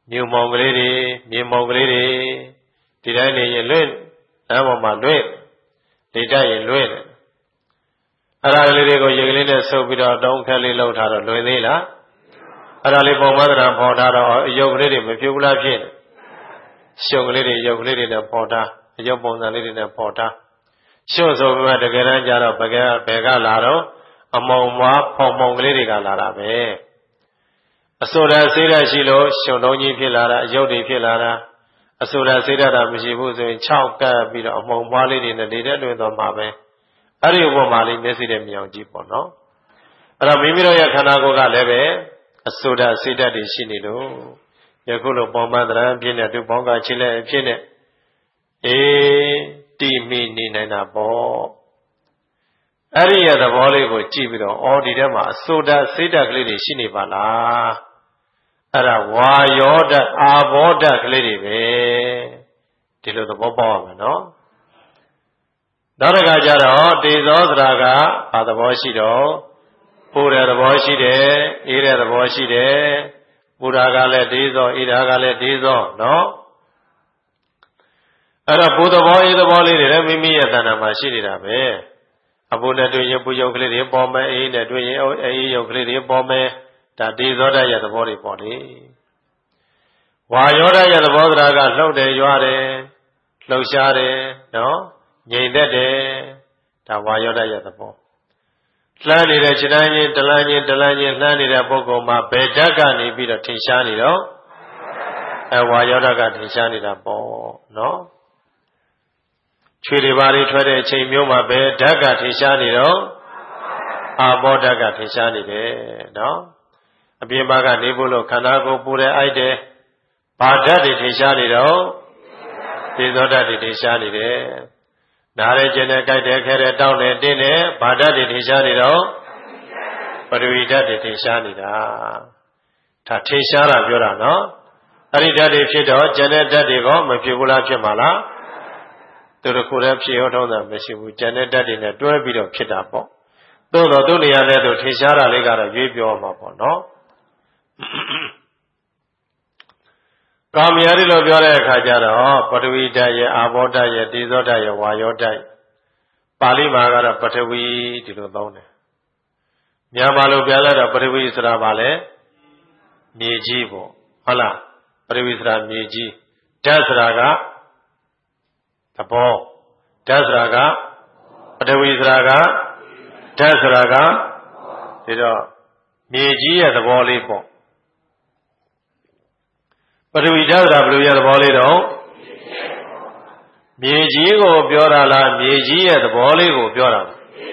မြုံမောင်ကလေးတွေမြင်မောင်ကလေးတွေဒီတိုင်းနေရင်လွင့်လမ်းပေါ်မှာလွင့်လေတိုက်ရင်လွင့်တယ်အဲ့ဒါလေးတွေကိုရေကလေးနဲ့ဆုပ်ပြီးတော့တောင်းခက်လေးလှုပ်ထားတော့လွင်သေးလားအဲ့ဒါလေးပုံမှန်တရားပေါ်ထားတော့အယုတ်ကလေးတွေမဖြစ်ဘူးလားဖြစ်ရှုပ်ကလေးတွေယုတ်ကလေးတွေနဲ့ပေါ်ထားအယုတ်ပုံစံလေးတွေနဲ့ပေါ်ထားရှုပ်ဆိုပြီးမှတကယ်တမ်းကျတော့ဘယ်ကဘယ်ကလာတော့အမုံမွားဖုံဖုံကလေးတွေကလာတာပဲအစိုးရစိတ်ဓာတ်ရှိလို့ရှုံတုံးကြီးဖြစ်လာတာအယုတ်တွေဖြစ်လာတာအစိုးရစိတ်ဓာတ်တာမရှိဘူးဆိုရင်ခြောက်ကပ်ပြီးတော့အမုံမွားလေးတွေနဲ့နေတဲ့လွင်သွားမှာပဲအဲ့ဒီဥပမာလေးမျက်စိနဲ့မြင်အောင်ကြည့်ပေါ့နော်အဲ့တော့မိမိတို့ရဲ့ခန္ဓာကိုယ်ကလည်းပဲအစိုးရစိတ်ဓာတ်တွေရှိနေလို့ယခုလိုပုံမှန်တရားဖြစ်နေသူဘောင်းကချစ်လက်အဖြစ်နဲ့အေးတိမိနေနိုင်တာပေါ့အဲ့ဒီရဲ့သဘောလေးကိုကြည့်ပြီးတော့အော်ဒီထဲမှာအစိုးရစိတ်ဓာတ်ကလေးတွေရှိနေပါလားအဲ့ဒါဝါယောဓာတ်အာဘောဓာတ်ကလေးတွေပဲဒီလိုသဘောပေါက်ရမယ်နော်နောက်တစ်ခါကျတော့တေဇောသရာကဘာသဘောရှိတော့ပူတဲ့သဘောရှိတယ်အေးတဲ့သဘောရှိတယ်ပူတာကလည်းတေဇောအေးတာကလည်းတေဇောနော်အဲ့တော့ပူသဘောအေးသဘောလေးတွေလည်းမိမိရဲ့တဏ္ဍာမှာရှိနေတာပဲအပူနဲ့တွေ့ရင်ပူရုပ်ကလေးတွေပေါ်မယ်အေးနဲ့တွေ့ရင်အေးရုပ်ကလေးတွေပေါ်မယ်ဒါတေဇောဓာတ်ရဲ့သဘောတွေပေါ့လေဝါယောဓာတ်ရဲ့သဘောသရာကလှုပ်တယ်ရွာတယ်လှုပ်ရှားတယ်နော်ငြိမ်သက်တယ်ဒါဝါယောဓာတ်ရဲ့သဘောလှမ်းနေတဲ့ခြေတန်းချင်းတလန်းချင်းတလန်းချင်းလှမ်းနေတဲ့ပုဂ္ဂိုလ်မှာဘယ်ဓာတ်ကနေပြီးတော့ထင်ရှားနေတော့အဲဝါယောဓာတ်ကထင်ရှားနေတာပေါ့နော်ခြေတွေပါတွေထွက်တဲ့အချိန်မျိုးမှာဘယ်ဓာတ်ကထင်ရှားနေတော့အာဘောဓာတ်ကထင်ရှားနေတယ်နော်အပြင်ဘက်ကနေဖို့လို့ခန္ဓာကိုယ်ပူတဲ့အိုက်တယ်ဘာဓာတ်တွေထင်ရှားနေတော့သေဇောဓာတ်တွေထင်ရှားနေတယ်နားရဲကျင်တဲ့ကြိုက်တဲ့ခဲတဲ့တောင်းတဲ့တင်းတဲ့ဘာဓာတ်တွေထင်ရှားနေတော့ပထဝီဓာတ်တွေထင်ရှားနေတာဒါထင်ရှားတာပြောတာနော်အဲ့ဒီဓာတ်တွေဖြစ်တော့ကျန်တဲ့ဓာတ်တွေကမဖြစ်ဘူးလားဖြစ်မှာလားသူတို့ကိုယ်လည်းဖြစ်ရောထုံးတာမရှိဘူးကျန်တဲ့ဓာတ်တွေနဲ့တွဲပြီးတော့ဖြစ်တာပေါ့သို့တော့သူ့နေရာနဲ့သူထင်ရှားတာလေးကတော့ရွေးပြောမှာပေါ့နော်ကာမယာရီလို့ပြောတဲ့အခါကျတော့ပထဝီဓာတ်ရဲ့အာဘောဓာတ်ရဲ့တေဇောဓာတ်ရဲ့ဝါယောဓာတ်ပါဠိမှာကတော့ပထဝီဒီလိုသုံးတယ်မြန်မာလိုပြောလိုက်တော့ပထဝီဆိုတာဘာလဲမြေကြီးပေါ့ဟုတ်လားပထဝီဆိုတာမြေကြီးဓာတ်ဆိုတာကသဘောဓာတ်ဆိုတာကပထဝီဆိုတာကဓာတ်ဆိုတာကဒီတော့မြေကြီးရဲ့သဘောလေးပေါ့ပထဝီဓာတ်ဆိုတာဘယ်လိုရဲ့သဘောလေးတော့မြေကြီးကိုပြောတာလားမြေကြီးရဲ့သဘောလေးကိုပြောတာလား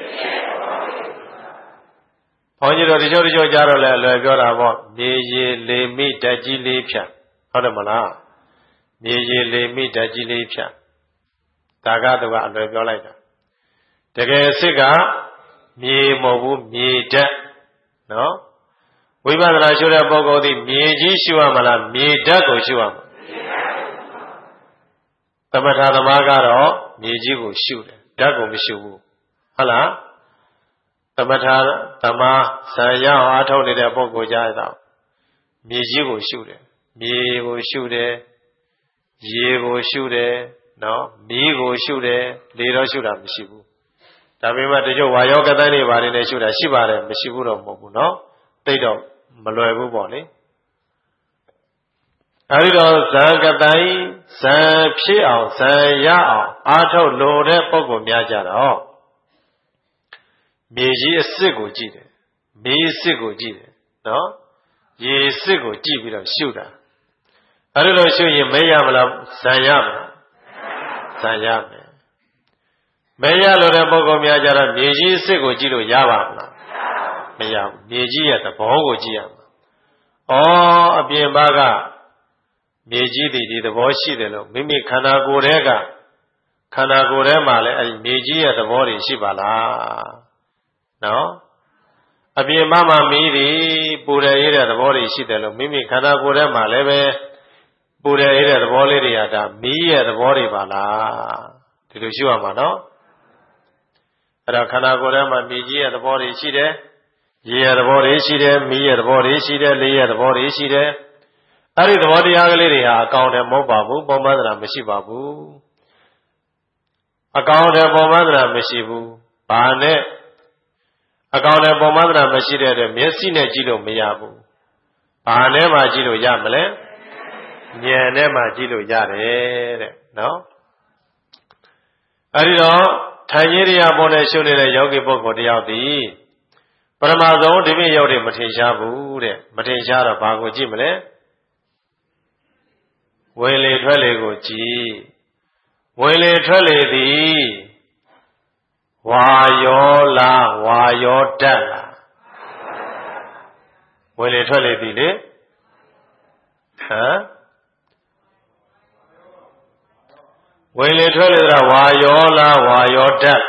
ဘုန်းကြီးတို့ဒီချို့ဒီချို့ကြားတော့လဲအလွယ်ပြောတာပေါ့မြေကြီးလေမိဓာတ်ကြီးလေးဖြတ်ဟုတ်တယ်မလားမြေကြီးလေမိဓာတ်ကြီးလေးဖြတ်ဒါကသူကအလွယ်ပြောလိုက်တာတကယ်စစ်ကမြေမဟုတ်ဘူးမြေဓာတ်နော်ဝိပဿနာရှုတဲ့ပုဂ္ဂိုလ်သည်မြေကြီးရှုရမလားမြေဓာတ်ကိုရှုရမှာသမထသမားကတော့မြေကြီးကိုရှုတယ်ဓာတ်ကိုမရှုဘူးဟုတ်လားသမထသမားဆံရအောင်အားထုတ်နေတဲ့ပုဂ္ဂိုလ်ကြားရတော့မြေကြီးကိုရှုတယ်မြေကိုရှုတယ်ရေကိုရှုတယ်နော်မီးကိုရှုတယ်လေတော့ရှုတာမရှိဘူးဒါပေမဲ့တချို့ဝါယောကတိုင်းတွေဘာတွေနဲ့ရှုတာရှိပါတယ်မရှိဘူးတော့မဟုတ်ဘူးနော်သိတော့မလွယ်ဘူးပေါ့လေအဲဒီတော့ဇံကတိုင်းဇံဖြစ်အောင်ဇံရအောင်အားထုတ်လို့တဲ့ပုဂ္ဂိုလ်များကြတော့မြေကြီးအစ်စ်ကိုကြည့်တယ်မီးအစ်စ်ကိုကြည့်တယ်နော်ရေအစ်စ်ကိုကြည့်ပြီးတော့ရှုတာအဲဒီလိုရှုရင်မဲရမလားဇံရမလားဇံရမယ်မဲရလို့တဲ့ပုဂ္ဂိုလ်များကြတော့မြေကြီးအစ်စ်ကိုကြည့်လို့ရပါမလားမရဘူးမြေကြီးရဲ့သဘောကိုကြည့်ရမှာဩအပြင်ဘက်ကမြေကြီးတည်ဒီသဘောရှိတယ်လို့မိမိခန္ဓာကိုယ်ထဲကခန္ဓာကိုယ်ထဲမှာလည်းအဲဒီမြေကြီးရဲ့သဘောတွေရှိပါလားနော်အပြင်ဘက်မှာမီးပြီးပူတယ်အေးတဲ့သဘောတွေရှိတယ်လို့မိမိခန္ဓာကိုယ်ထဲမှာလည်းပဲပူတယ်အေးတဲ့သဘောလေးတွေကဒါမီးရဲ့သဘောတွေပါလားဒီလိုရှိရမှာနော်အဲ့တော့ခန္ဓာကိုယ်ထဲမှာမြေကြီးရဲ့သဘောတွေရှိတယ်ရေရဲ့သဘောတွေရှိတယ်မီးရဲ့သဘောတွေရှိတယ်လေရဲ့သဘောတွေရှိတယ်အဲ့ဒီသဘောတရားကလေးတွေဟာအကောင်တယ်မဟုတ်ပါဘူးပေါ်မှန်းသလားမရှိပါဘူးအကောင်တယ်ပေါ်မှန်းသလားမရှိဘူးဘာနဲ့အကောင်တယ်ပေါ်မှန်းသလားမရှိတဲ့အတွက်မျက်စိနဲ့ကြည့်လို့မရဘူးဘာနဲ့မှကြည့်လို့ရမလဲဉာဏ်နဲ့မှကြည့်လို့ရတယ်တဲ့နော်အဲ့ဒီတော့ထိုင်ကြီးတရားပေါ်နဲ့ရှုနေတဲ့ယောဂီပုဂ္ဂိုလ်တယောက်ဒီပရမဇုံဒီမိယောက်တွေမထင်ရှားဘူးတဲ့မထင်ရှားတော့ဘာကိုကြည့်မလဲဝင်လေထွက်လေကိုကြည့်ဝင်လေထွက်လေသည်ဝါယောလားဝါယောတတ်လားဝင်လေထွက်လေသည်လေဟမ်ဝင်လေထွက်လေဆိုတာဝါယောလားဝါယောတတ်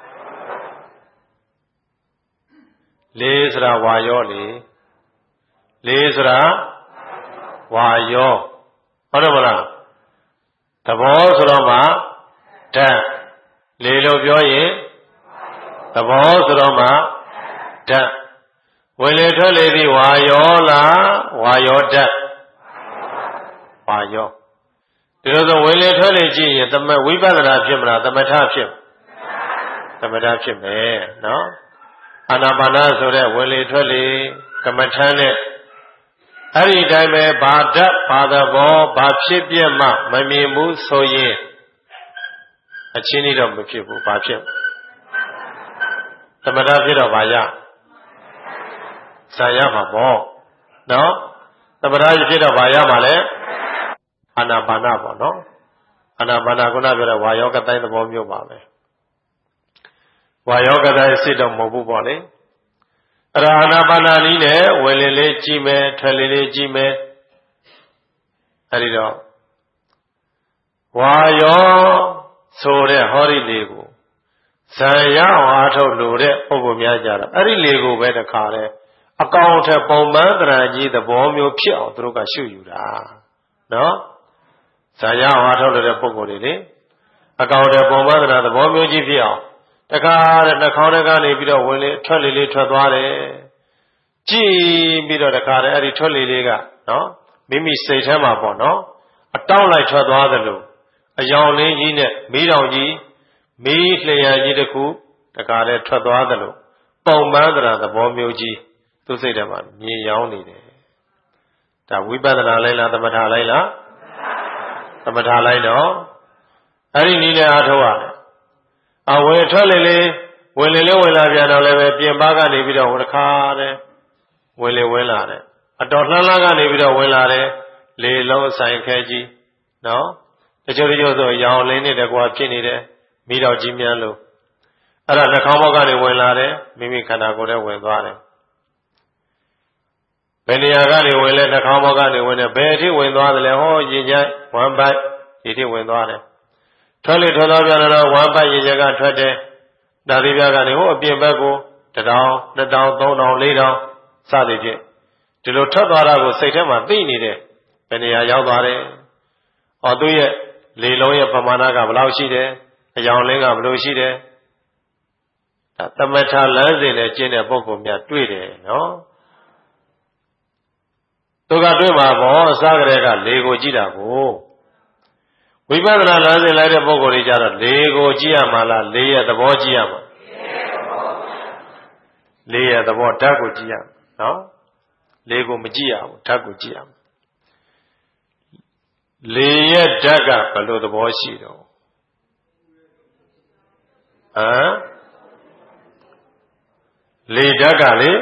လေးဆိုတာဝါယောလေလေးဆိုတာဝါယောဟုတ်တယ်မလားသဘောဆိုတော့မှဓာတ်လေလို့ပြောရင်သဘောဆိုတော့မှဓာတ်ဝင်လေထွက်လေသည်ဝါယောလားဝါယောဓာတ်ဝါယောဒီလိုဆိုဝင်လေထွက်လေကြည့်ရင်သမဝိပဿနာဖြစ်မလားသမထဖြစ်သမထဖြစ်မယ်နော်အာနာပါနဆိုတဲ့ဝင်လေထွက်လေကမ္မထမ်းနဲ့အဲ့ဒီတိုင်းပဲဘာဓာတ်ဘာသဘောဘာဖြစ်ပြမှမမြင်ဘူးဆိုရင်အချင်းကြီးတော့မဖြစ်ဘူးဘာဖြစ်သမထဖြစ်တော့ဘာရဇာရမှာပေါ့နော်သမထဖြစ်တော့ဘာရမှာလဲအာနာပါနပေါ့နော်အာနာပါနခုနပြောတဲ့ဝါယောကတိုင်းသဘောမျိုးပါပဲဝါယောကတိုင်းစိတ်တော့မဟုတ်ဘူးပေါ့လေအဲ့ဒါအာနာပါနနည်းနဲ့ဝင်လေလေးကြည့်မယ်ထွက်လေလေးကြည့်မယ်အဲ့ဒီတော့ဝါယောဆိုတဲ့ဟောဒီလေးကိုဇံရဝါထုတ်လို့တဲ့ပုဂ္ဂိုလ်များကြတော့အဲ့ဒီလေးကိုပဲတခါလဲအကောင်ထက်ပုံမှန်တရံကြီးသဘောမျိုးဖြစ်အောင်သူတို့ကရှုယူတာနော်ဇာယဝါထုတ်တဲ့ပုဂ္ဂိုလ်တွေလေအကောင်တဲ့ပုံမှန်သဘောမျိုးကြီးဖြစ်အောင်တခါတဲ့နှာခေါင်းထဲကနေပြီးတော့ဝင်လေထွက်လေလေးထွက်သွားတယ်ကြည့်ပြီးတော့တခါတဲ့အဲ့ဒီထွက်လေလေးကနော်မိမိစိတ်ထဲမှာပေါ့နော်အတောင့်လိုက်ထွက်သွားသလိုအယောင်လေးကြီးနဲ့မီးတောင်ကြီးမီးလျှံကြီးတစ်ခုတခါတဲ့ထွက်သွားသလိုပုံမှန်သဘောမျိုးကြီးသူစိတ်ထဲမှာမြင်ရောနေတယ်ဒါဝိပဿနာလိုက်လားသမထလိုက်လားသမထလိုက်တော့အဲ့ဒီနည်းနဲ့အားထုတ်ရတယ်အဝယ်ထွက်လေလေဝင်လေလေဝင်လာပြန်တော့လည်းပဲပြင်ပကနေပြီးတော့တခါတဲ့ဝင်လေဝင်လာတယ်အတော်လှမ်းလှမ်းကနေပြီးတော့ဝင်လာတယ်လေလုံးဆိုင်ခဲကြီးနော်တချို့တချို့ဆိုရောင်လင်းနေတဲ့ကွာဖြစ်နေတယ်မိတော်ကြီးများလို့အဲ့ဒါနှာခေါင်းဘောက်ကနေဝင်လာတယ်မိမိခန္ဓာကိုယ်ထဲဝင်သွားတယ်ဘယ်နေရာကနေဝင်လဲနှာခေါင်းဘောက်ကနေဝင်တယ်ဘယ်အထိဝင်သွားသလဲဟောရင်ချိုက်ဝမ်းပိုက်ဒီထိဝင်သွားတယ်ထွက်လေထွက်သွားပြန်တော့ဝမ်းပိုက်ရင်ချိုက်ကထွက်တယ်ဒါသီးပြားကနေဟိုအပြင်ဘက်ကိုတထောင်နှစ်ထောင်သုံးထောင်လေးထောင်စသည်ဖြင့်ဒီလိုထွက်သွားတာကိုစိတ်ထဲမှာသိနေတယ်ဘယ်နေရာရောက်သွားတယ်ဟောသူ့ရဲ့လေလုံးရဲ့ပမာဏကဘယ်လောက်ရှိတယ်အယောင်လင်းကဘယ်လိုရှိတယ်ဒါသမထလမ်းစဉ်နဲ့ကျင့်တဲ့ပုဂ္ဂိုလ်များတွေ့တယ်နော်သူကတွေ့မှာပေါ့အစကတည်းကလေကိုကြည့်တာကိုဝိပဿနာလမ်းစဉ်လိုက်တဲ့ပုဂ္ဂိုလ်တွေကြတော့လေကိုကြည့်ရမှာလားလေရဲ့သဘောကြည့်ရမှာလေရဲ့သဘောဓာတ်ကိုကြည့်ရမှာနော်လေကိုမကြည့်ရဘူးဓာတ်ကိုကြည့်ရမှာလေရဲ့ဓာတ်ကဘယ်လိုသဘောရှိတော့ဟမ်လေဓာတ်ကလေ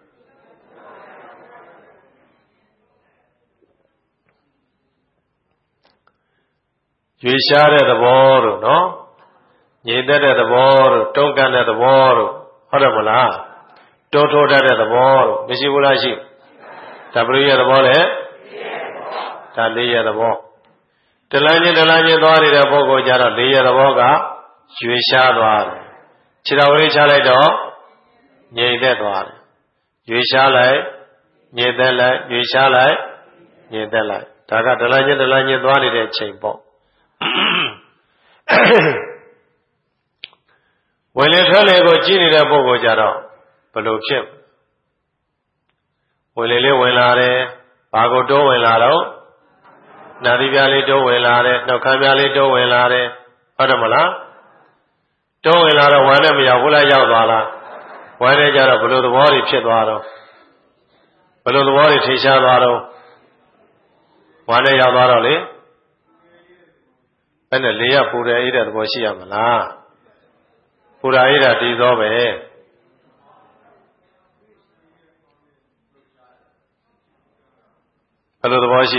ရွေရှားတဲ့သဘောတို့နော်ညင်သက်တဲ့သဘောတို့တုံးကန်တဲ့သဘောတို့ဟုတ်တယ်မလားတွန်းထိုးတတ်တဲ့သဘောတို့မရှိဘူးလားရှိဒါဘယ်လိုရဲ့သဘောလဲဒါလေးရဲ့သဘောတလန်းချင်းတလန်းချင်းသွားနေတဲ့ပုဂ္ဂိုလ်ကြတော့လေးရဲ့သဘောကရွေရှားသွားတယ်ခြေတော်ဝိချလိုက်တော့ငြိမ်သက်သွားတယ်ရွေရှားလိုက်ငြိမ်သက်လိုက်ရွေရှားလိုက်ငြိမ်သက်လိုက်ဒါကတလန်းချင်းတလန်းချင်းသွားနေတဲ့ချိန်ပေါ့ဝင်လေထွက်လေကိုကြည့်နေတဲ့ပုဂ္ဂိုလ်ကြတော့ဘယ်လိုဖြစ်ဝင်လေလေးဝင်လာတယ်ဘာကိုတိုးဝင်လာတော့နာသီပြားလေးတိုးဝင်လာတယ်နှုတ်ခမ်းပြားလေးတိုးဝင်လာတယ်ဟုတ်တယ်မလားတိုးဝင်လာတော့ဝမ်းနဲ့မရောက်ဘူးလားရောက်သွားလားဝမ်းနဲ့ကြတော့ဘယ်လိုသဘောတွေဖြစ်သွားတော့ဘယ်လိုသဘောတွေထင်ရှားသွားတော့ဝမ်းနဲ့ရောက်သွားတော့လေအဲ့နဲ့လေရပူတယ်အေးတဲ့သဘောရှိရမလားပူတာအေးတာတည်သောပဲဘယ်လိုသဘောရှိ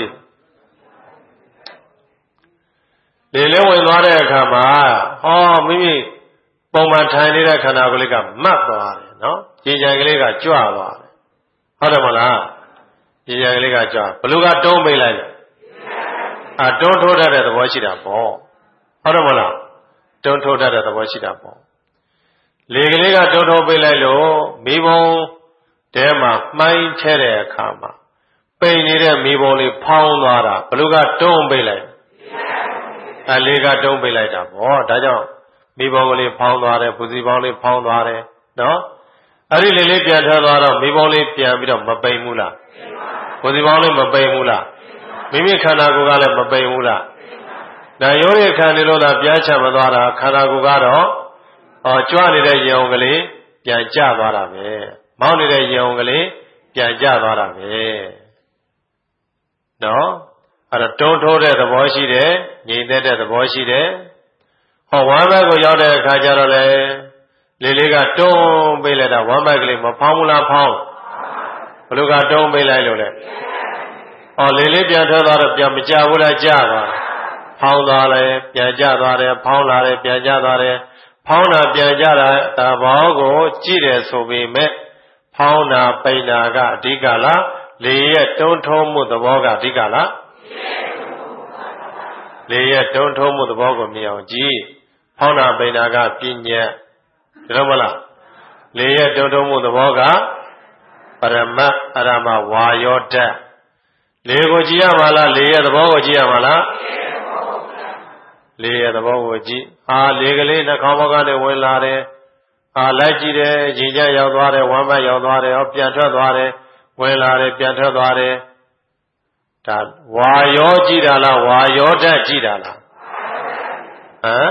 လေလေးဝင်သွားတဲ့အခါမှာဟောမိမိပုံမှန်ထိုင်နေတဲ့ခန္ဓာကိုယ်လေးကမတ်သွားတယ်နော်ကြည်ကြံကလေးကကြွသွားတယ်ဟုတ်တယ်မလားကြည်ကြံကလေးကကြွဘလူကတုံးပိတ်လိုက်တယ်အာတွန်းထိုးတတ်တဲ့သဘောရှိတာပေါ့ဟုတ်တယ်မလားတွန်းထိုးတတ်တဲ့သဘောရှိတာပေါ့လေကလေးကတွန်းထိုးပိတ်လိုက်လို့မိဘုံတဲမှာမှိုင်းထဲတဲ့အခါမှာပိန်နေတဲ့မိဘုံလေးဖောင်းသွားတာဘလူကတွန်းပိတ်လိုက်အလေးကတုံးပိတ်လိုက်တာပေါ့ဒါကြောင့်မိဘုံကလေးဖောင်းသွားတယ်ပူစီပေါင်းလေးဖောင်းသွားတယ်နော်အဲ့ဒီလေးလေးပြန်ထွက်သွားတော့မိဘုံလေးပြန်ပြီးတော့မပိန်ဘူးလားပူစီပေါင်းလေးမပိန်ဘူးလားမိမိခန္ဓာကိုယ်ကလည်းမပိန်ဘူးလားဒါရိုးရခံနေလို့သာပြားချမသွားတာခန္ဓာကိုယ်ကတော့ဟောကြွနေတဲ့ရေုံကလေးပြန်ကျသွားတာပဲမောင်းနေတဲ့ရေုံကလေးပြန်ကျသွားတာပဲနော်အဲ့တော့တွန်းထိုးတဲ့သဘောရှိတယ်ငြိမ်သက်တဲ့သဘောရှိတယ်ဟောဝမ်းဘက်ကိုရောက်တဲ့အခါကျတော့လေလေလေးကတွန်းပေးလိုက်တာဝမ်းဘက်ကလေးမဖောင်းဘူးလားဖောင်းဘလို့ကတွန်းပေးလိုက်လို့လေဟောလေလေးပြန်ထွက်သွားတော့ပြန်မကြဘူးလားကြသွားဖောင်းသွားတယ်ပြန်ကြသွားတယ်ဖောင်းလာတယ်ပြန်ကြသွားတယ်ဖောင်းတာပြန်ကြတာသဘောကိုကြည့်တယ်ဆိုပေမဲ့ဖောင်းတာပိန်တာကအဓိကလားလေရဲ့တွန်းထိုးမှုသဘောကအဓိကလားလေရဲ့တွန်းထိုးမှုသဘောကိုမြင်အောင်ကြည့်ဖောင်းတာပိန်တာကပညာဒါတော့မလားလေရဲ့တွန်းထိုးမှုသဘောကပရမတ်အရမဝါယောဓာတ်လေကိုကြည့်ရမှာလားလေရဲ့သဘောကိုကြည့်ရမှာလားလေရဲ့သဘောကိုကြည့်အာလေကလေးနှာခေါင်းဘောကနေဝင်လာတယ်အာလိုက်ကြည့်တယ်ရင်ကျရောက်သွားတယ်ဝမ်းဘက်ရောက်သွားတယ်ဟောပြန်ထွက်သွားတယ်ဝင်လာတယ်ပြန်ထွက်သွားတယ်ဒါဝါယောကြည့်တာလားဝါယောဓာတ်ကြည့်တာလားဟမ်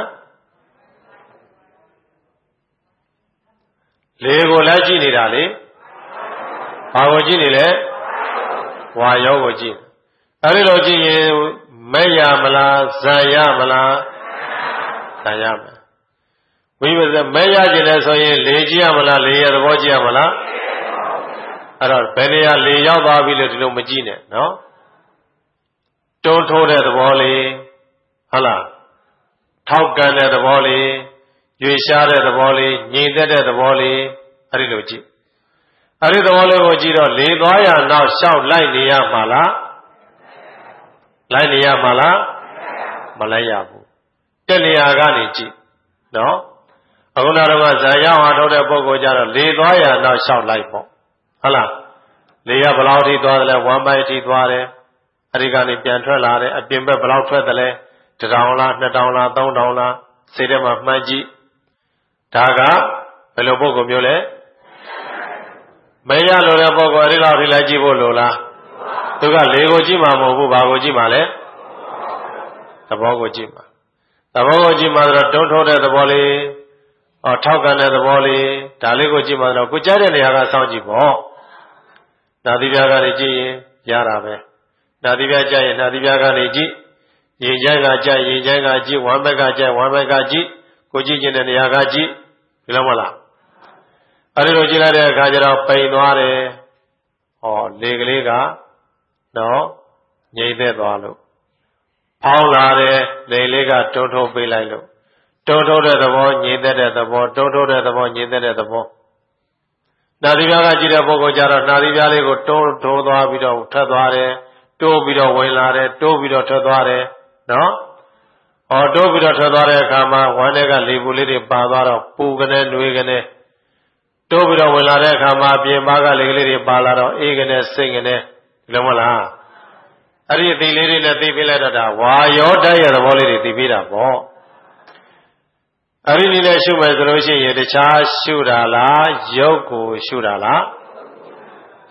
လေကိုလည်းကြည့်နေတာလေဘာကိုကြည့်နေလဲဝါယောကိုကြည့်အဲဒီလိုကြည့်ရင်မဲ့ရမလားဇံရမလားဇံရမယ်ဝိပဿနာမဲ့ရခြင်းလဲဆိုရင်လေကြည့်ရမလားလေရသဘောကြည့်ရမလားအဲ့တော့ဘယ်နေရာလေရောက်သွားပြီလို့ဒီလိုမကြည့်နဲ့နော်တွန်းထိုးတဲ့သဘောလေးဟုတ်လားထောက်ကန်တဲ့သဘောလေးရွေရှားတဲ့သဘောလေးငြိမ်သက်တဲ့သဘောလေးအဲ့ဒီလိုကြည့်အဲ့ဒီသဘောလေးကိုကြည့်တော့လေသွားရနောက်ရှောက်လိုက်နေရမှာလားလိုက်နေရမှာလားမလိုက်ရဘူးတက်နေရာကနေကြည့်နော်အခုနကတော့ဇာရောက်အောင်ထုတ်တဲ့ပုဂ္ဂိုလ်ကြတော့လေသွားရနောက်ရှောက်လိုက်ပေါ့ဟုတ်လားလေရဘယ်လောက်ထိသွားတယ်လဲဝမ်းပိုင်းထိသွားတယ်အရိကနေပြန်ထွက်လာတယ်အပြင်ဘက်ဘယ်လောက်ထွက်တယ်လဲတစ်တောင်လားနှစ်တောင်လားသုံးတောင်လားစိတ်ထဲမှာမှန်းကြည့်ဒါကဘယ်လိုပုဂ္ဂိုလ်မျိုးလဲမရလို့တဲ့ပုဂ္ဂိုလ်အရိလောက်ထိလိုက်ကြည့်ဖို့လိုလားသူကလေကိုကြည့်မှာမဟုတ်ဘူးဘာကိုကြည့်မှာလဲသဘောကိုကြည့်မှာသဘောကိုကြည့်မှာတော့တွန်းထိုးတဲ့သဘောလေးဟောထောက်ကန်တဲ့သဘောလေးဒါလေးကိုကြည့်မှာတော့ကိုကြားတဲ့နေရာကစောင့်ကြည့်ပေါ့နာသီပြားကနေကြည့်ရင်ရတာပဲနာသီပြားကြရင်နာသီပြားကနေကြည့်ရင်ချမ်းကကြရင်ချမ်းကကြည့်ဝမ်းဘက်ကကြဝမ်းဘက်ကကြည့်ကိုကြည့်ခြင်းတဲ့နေရာကကြည့်ဒီလိုမလားအဲဒီလိုကြည့်လိုက်တဲ့အခါကျတော့ပိန်သွားတယ်ဟောလေကလေးကနော်ငြိမ့်သက်သွားလို့ဖောင်းလာတယ်လေလေးကတွန်းထိုးပေးလိုက်လို့တွန်းထိုးတဲ့သဘောငြိမ့်သက်တဲ့သဘောတွန်းထိုးတဲ့သဘောငြိမ့်သက်တဲ့သဘောနာသီပြားကကြည့်တဲ့ပုဂ္ဂိုလ်ကြတော့နာသီပြားလေးကိုတွန်းထိုးသွားပြီးတော့ထွက်သွားတယ်တိုးပြီးတော့ဝင်လာတယ်တိုးပြီးတော့ထွက်သွားတယ်နော်ဟောတိုးပြီးတော့ထွက်သွားတဲ့အခါမှာဝမ်းထဲကလေပူလေးတွေပါသွားတော့ပူကနေနှွေးကနေတိုးပြီးတော့ဝင်လာတဲ့အခါမှာပြင်ပါကလေကလေးတွေပါလာတော့အေးကနေစိတ်ကနေဒီလိုမလားအဲ့ဒီအသိလေးတွေနဲ့သိပေးလိုက်တော့ဒါဝါယောဓာတ်ရဲ့သဘောလေးတွေသိပေးတာပေါ့အဲ့ဒီနည်းနဲ့ရှုမယ်ဆိုလို့ရှိရင်တခြားရှုတာလားယုတ်ကိုရှုတာလား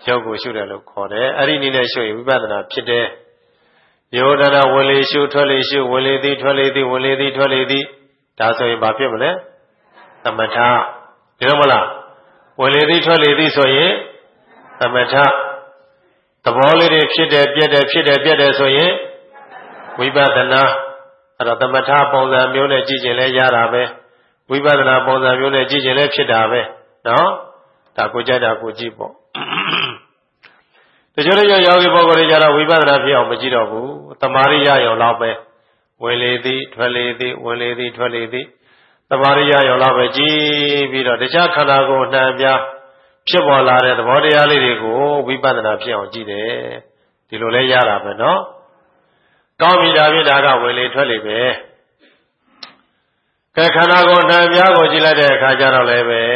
ရုပ်ကိုရှုတယ်လို့ခေါ်တယ်အဲ့ဒီနည်းနဲ့ရှုရင်ဝိပဿနာဖြစ်တယ်ယောဒနာဝင်လေရှုထွက်လေရှုဝင်လေသည်ထွက်လေသည်ဝင်လေသည်ထွက်လေသည်ဒါဆိုရင်ဘာဖြစ်မလဲသမထဒီလိုမလားဝင်လေသည်ထွက်လေသည်ဆိုရင်သမထသဘောလေးတွေဖြစ်တယ်ပြက်တယ်ဖြစ်တယ်ပြက်တယ်ဆိုရင်ဝိပဿနာအဲ့တော့သမထပုံစံမျိုးနဲ့ကြည့်ခြင်းလဲရတာပဲဝိပဿနာပုံစံမျိုးနဲ့ကြည့်ခြင်းလဲဖြစ်တာပဲနော်ဒါကိုကြိုက်တာကိုကြည့်ပေါ့တချို့တချို့ယောဂီပုဂ္ဂိုလ်တွေကြတော့ဝိပဿနာဖြစ်အောင်မကြည့်တော့ဘူးတမာရိယရောလောက်ပဲဝင်လေသည်ထွက်လေသည်ဝင်လေသည်ထွက်လေသည်တမာရိယရောလောက်ပဲကြည့်ပြီးတော့တခြားခန္ဓာကိုယ်နှံပြဖြစ်ပေါ်လာတဲ့သဘောတရားလေးတွေကိုဝိပဿနာဖြစ်အောင်ကြည့်တယ်ဒီလိုလဲရတာပဲနော်ကောင်းပြီဒါဖြင့်ဒါကဝင်လေထွက်လေပဲကဲခန္ဓာကိုယ်နှံပြကိုကြည့်လိုက်တဲ့အခါကျတော့လည်းပဲ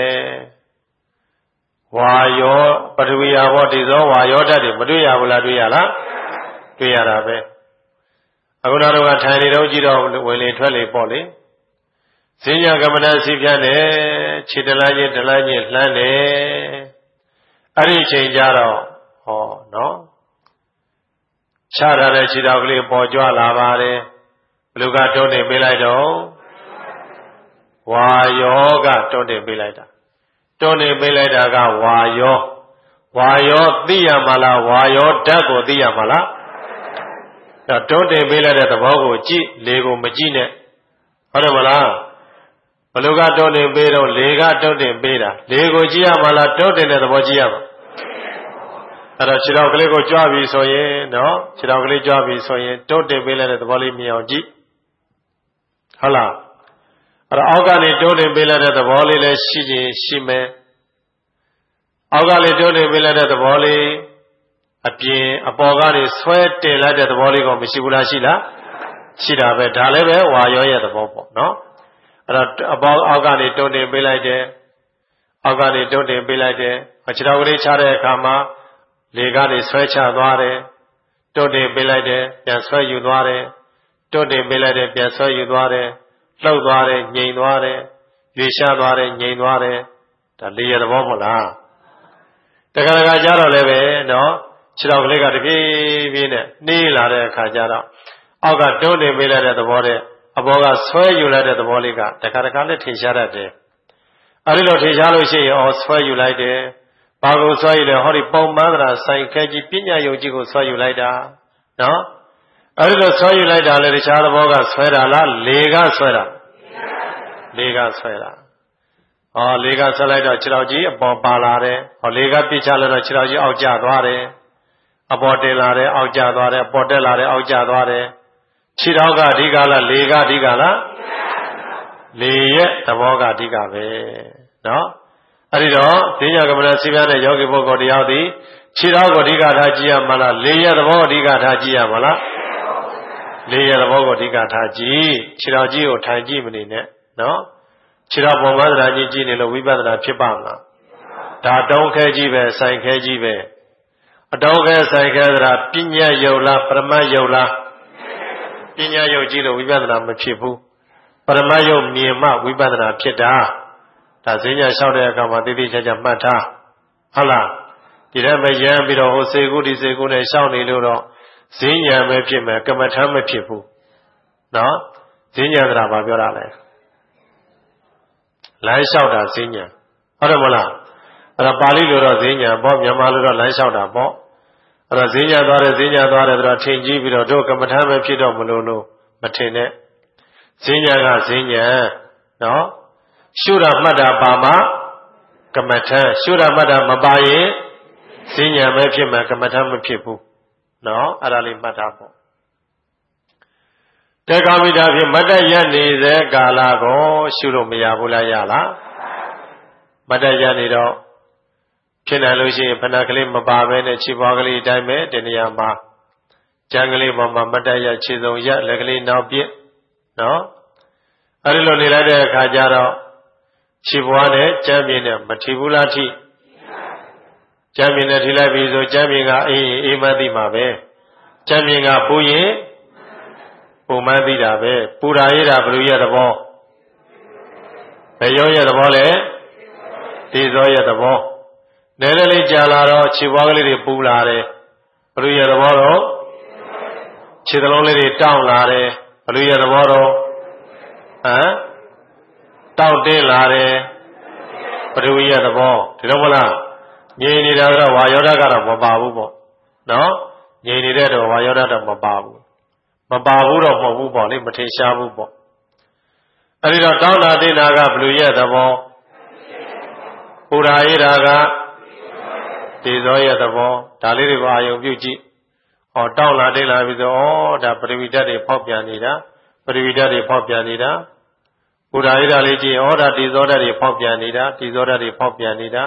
ဝါယောပထဝီယာဘောတိဇောဝါယောဓာတ်တွေမတွေ့ရဘူးလားတွေ့ရလားတွေ့ရတာပဲအခုနောက်တော့ထိုင်နေတော့ကြည့်တော့ဝင်လေထွက်လေပေါ့လေဈဉ္ညာကမ္မဋ္ဌာန်းစီပြတယ်ခြေတလားချင်းတလားချင်းလှမ်းတယ်အဲ့ဒီချိန်ကျတော့ဟောနော်ခြားထားတဲ့ခြေတော်ကလေးပေါ်ကြွလာပါတယ်ဘလူကတွန်းနေပေးလိုက်တော့ဝါယောကတွန်းနေပေးလိုက်တာတွန်းနေပေးလိုက်တာကဝါယောဝါယောသိရမှာလားဝါယောဓာတ်ကိုသိရမှာလားဒါတွန်းနေပေးလိုက်တဲ့သဘောကိုကြည့်လေကိုမကြည့်နဲ့ဟုတ်တယ်မလားဘလူကတွန်းနေပေးတော့လေကတွန်းနေပေးတာလေကိုကြည့်ရမှာလားတွန်းနေတဲ့သဘောကြည့်ရမှာအဲ့တော့ခြေတော်ကလေးကိုကြွပြီဆိုရင်နော်ခြေတော်ကလေးကြွပြီဆိုရင်တွန်းတင်ပေးလိုက်တဲ့သဘောလေးမြင်အောင်ကြည့်ဟုတ်လားအဲ့တော့အောက်ကနေတွန်းတင်ပေးလိုက်တဲ့သဘောလေးလည်းရှိခြင်းရှိမယ်အောက်ကလေးတွန်းတင်ပေးလိုက်တဲ့သဘောလေးအပြင်အပေါ်ကနေဆွဲတင်လိုက်တဲ့သဘောလေးကမရှိဘူးလားရှိလားရှိတာပဲဒါလည်းပဲဝါရောရဲ့သဘောပေါ့နော်အဲ့တော့အပေါ်အောက်ကနေတွန်းတင်ပေးလိုက်တယ်အောက်ကနေတွန်းတင်ပေးလိုက်တယ်ခြေတော်ကလေးချတဲ့အခါမှာလေကနေဆွဲချသွားတယ်တွန်းတင်ပေးလိုက်တယ်ပြန်ဆွဲယူသွားတယ်တွန်းတင်ပေးလိုက်တယ်ပြန်ဆွဲယူသွားတယ်လှုပ်သွားတယ်ငြိမ်သွားတယ်ရွေရှားသွားတယ်ငြိမ်သွားတယ်ဒါလေရသဘောမဟုတ်လားတခါတခါကြတော့လည်းပဲနော်ခြေတော်ကလေးကတပြေးပြေးနဲ့နှေးလာတဲ့အခါကျတော့အောက်ကတွန်းတင်ပေးလိုက်တဲ့သဘောတဲ့အပေါ်ကဆွဲယူလိုက်တဲ့သဘောလေးကတခါတခါလည်းထင်ရှားတတ်တယ်အဲဒီလိုထင်ရှားလို့ရှိရင်အော်ဆွဲယူလိုက်တယ်ဘာကိုဆွဲယူလဲဟောဒီပုံမှန်သရာဆိုင်ခဲကြီးပညာယုံကြီးကိုဆွဲယူလိုက်တာနော်အဲဒီလိုဆွဲယူလိုက်တာလေတခြားသဘောကဆွဲတာလားလေကဆွဲတာလေကဆွဲတာဟောလေကဆွဲလိုက်တော့ခြေတော်ကြီးအပေါ်ပါလာတယ်ဟောလေကပြစ်ချလိုက်တော့ခြေတော်ကြီးအောက်ကျသွားတယ်အပေါ်တင်လာတယ်အောက်ကျသွားတယ်ပေါ်တက်လာတယ်အောက်ကျသွားတယ်ခြေတော်ကအဓိကလားလေကအဓိကလားလေရဲ့သဘောကအဓိကပဲနော်အဲ့ဒီတော့ဈဉ္ညာကမ္မဋ္ဌာန်းစီးပြတဲ့ယောဂီပုဂ္ဂိုလ်တရားသည်ခြေတော်ကိုအဓိကထားကြည့်ရမှာလားလေရဲ့သဘောအဓိကထားကြည့်ရမှာလားလေရဲ့သဘောကိုအဓိကထားကြည့်ခြေတော်ကြီးကိုထိုင်ကြည့်မနေနဲ့နော်ခြေတော်ပုံမှန်သရာကြီးကြည့်နေလို့ဝိပဿနာဖြစ်ပါမလားဒါတုံးခဲကြီးပဲဆိုင်ခဲကြီးပဲအတုံးခဲဆိုင်ခဲသရာပညာယုတ်လားပရမတ်ယုတ်လားပညာယုတ်ကြည့်လို့ဝိပဿနာမဖြစ်ဘူးပရမတ်ယုတ်မြင်မှဝိပဿနာဖြစ်တာဒါဈဉ္ညာလျှောက်တဲ့အခါမှာတိတိကျကျမှတ်ထားဟုတ်လားဒီထဲမှာရမ်းပြီးတော့ဟိုစေကုဒီစေကုနဲ့လျှောက်နေလို့တော့ဈဉ္ညာပဲဖြစ်မယ်ကမ္မထမ်းမဖြစ်ဘူးနော်ဈဉ္ညာကဘာပြောတာလဲလမ်းလျှောက်တာဈဉ္ညာဟုတ်တယ်မလားအဲ့တော့ပါဠိလိုတော့ဈဉ္ညာပေါ့မြန်မာလိုတော့လမ်းလျှောက်တာပေါ့အဲ့တော့ဈဉ္ညာသွားတယ်ဈဉ္ညာသွားတယ်ဆိုတော့ထင်ကြီးပြီးတော့တို့ကမ္မထမ်းပဲဖြစ်တော့မလို့လို့မထင်နဲ့ဈဉ္ညာကဈဉ္ညာနော်ရှုတာမှတ်တာပါမှကမ္မထမ်းရှုတာမှတ်တာမပါရင်ဈဉ္ညာပဲဖြစ်မှာကမ္မထမ်းမဖြစ်ဘူးနော်အဲ့ဒါလေးမှတ်ထားပေါ့တေကာမိတာဖြင့်မတ္တရနေတဲ့ကာလကိုရှုလို့မရဘူးလားရလားမတ္တရနေတော့ဖြစ်နိုင်လို့ရှိရင်ဖဏကလေးမပါဘဲနဲ့ခြေပွားကလေးအတိုင်းပဲတနေရာမှာကြံကလေးပေါ်မှာမတ္တရခြေစုံရလက်ကလေးနောက်ပြစ်နော်အဲ့ဒီလိုနေလိုက်တဲ့အခါကျတော့ခြေပွားနဲ့ကြမ်းပြင်းနဲ့မထီဘူးလားထိကြမ်းပြင်းနဲ့ထိလိုက်ပြီဆိုကြမ်းပြင်းကအေးအေးမသိမှာပဲကြမ်းပြင်းကပူရင်ပူမသိတာပဲပူတာရတာဘယ်လိုရသဘောဘယ်ရောရသဘောလဲဒီဇောရသဘောနဲနဲလေးကြာလာတော့ခြေပွားကလေးတွေပူလာတယ်ဘလူရဲ့သဘောတော့ခြေသလုံးလေးတွေတောင့်လာတယ်ဘလူရဲ့သဘောတော့ဟမ်တောင့်တင်းလာတယ်ဘလူရဲ့သဘောဒီတော့မလားငြိမ်နေတာကတော့ဝါယောဓာတ်ကတော့မပါဘူးပေါ့နော်ငြိမ်နေတဲ့တော့ဝါယောဓာတ်တော့မပါဘူးမပါဘူးတော့မဟုတ်ဘူးပေါ့လေမထင်ရှားဘူးပေါ့အဲဒီတော့တောင့်တာတင်းတာကဘလူရဲ့သဘောပူရာအေးတာကတေဇောရဲ့သဘောဒါလေးတွေကိုအာယုံပြုကြည့်ဟောတောင့်လာတင်းလာပြီးတော့ဩဒါပရိဝိတ္တတွေဖောက်ပြန်နေတာပရိဝိတ္တတွေဖောက်ပြန်နေတာပူရာအေးတာလေးကြည့်ဩဒါတေဇောဓာတ်တွေဖောက်ပြန်နေတာတေဇောဓာတ်တွေဖောက်ပြန်နေတာ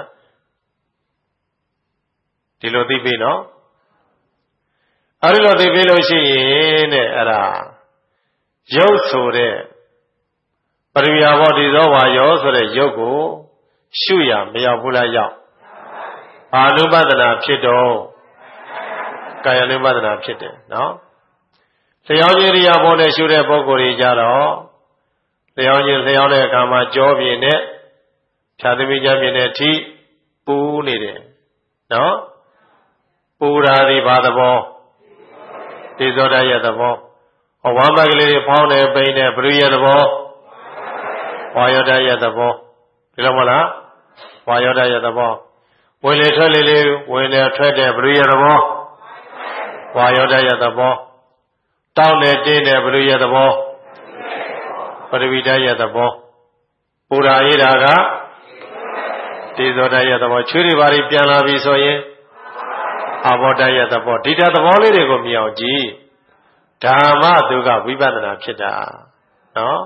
ဒီလိုသိပြီနော်အဲဒီလိုသိပြီလို့ရှိရင်တဲ့အဲ့ဒါရုပ်ဆိုတဲ့ပရိယာဘောတိသောဝါယောဆိုတဲ့ရုပ်ကိုရှုရမရောက်ဘူးလားရောက်အာနုပဒနာဖြစ်တော့ကာယ ानु ပဒနာဖြစ်တယ်နော်လျှောင်းခြင်းရိယာဘောနဲ့ရှုတဲ့ပုဂ္ဂိုလ်တွေကြတော့လျှောင်းခြင်းလျှောင်းတဲ့အခါမှာကြောပြင်းနဲ့ဖြာသမီးကြပြင်းနဲ့ထိပူနေတယ်နော်ပူရာဒီဘာသဘောတေဇောဓာတ်ရဲ့သဘောဟောဝမ်းဘက်ကလေးတွေဖောင်းနေပိန်နေဘလူရဲ့သဘောဝါယောဓာတ်ရဲ့သဘောဒီလိုမလားဝါယောဓာတ်ရဲ့သဘောဝင်လေထွက်လေလေးဝင်လေထွက်တဲ့ဘလူရဲ့သဘောဝါယောဓာတ်ရဲ့သဘောတောင်းနေတင်းတဲ့ဘလူရဲ့သဘောပရိဝိတ္တရဲ့သဘောပူရာအေးတာကတေဇောဓာတ်ရဲ့သဘောချွေးတွေဘာတွေပြန်လာပြီဆိုရင်အာဘောဓာတ်ရဲ့သဘောဒီတသဘောလေးတွေကိုမြင်အောင်ကြည့်ဓမ္မသူကဝိပဿနာဖြစ်တာနော်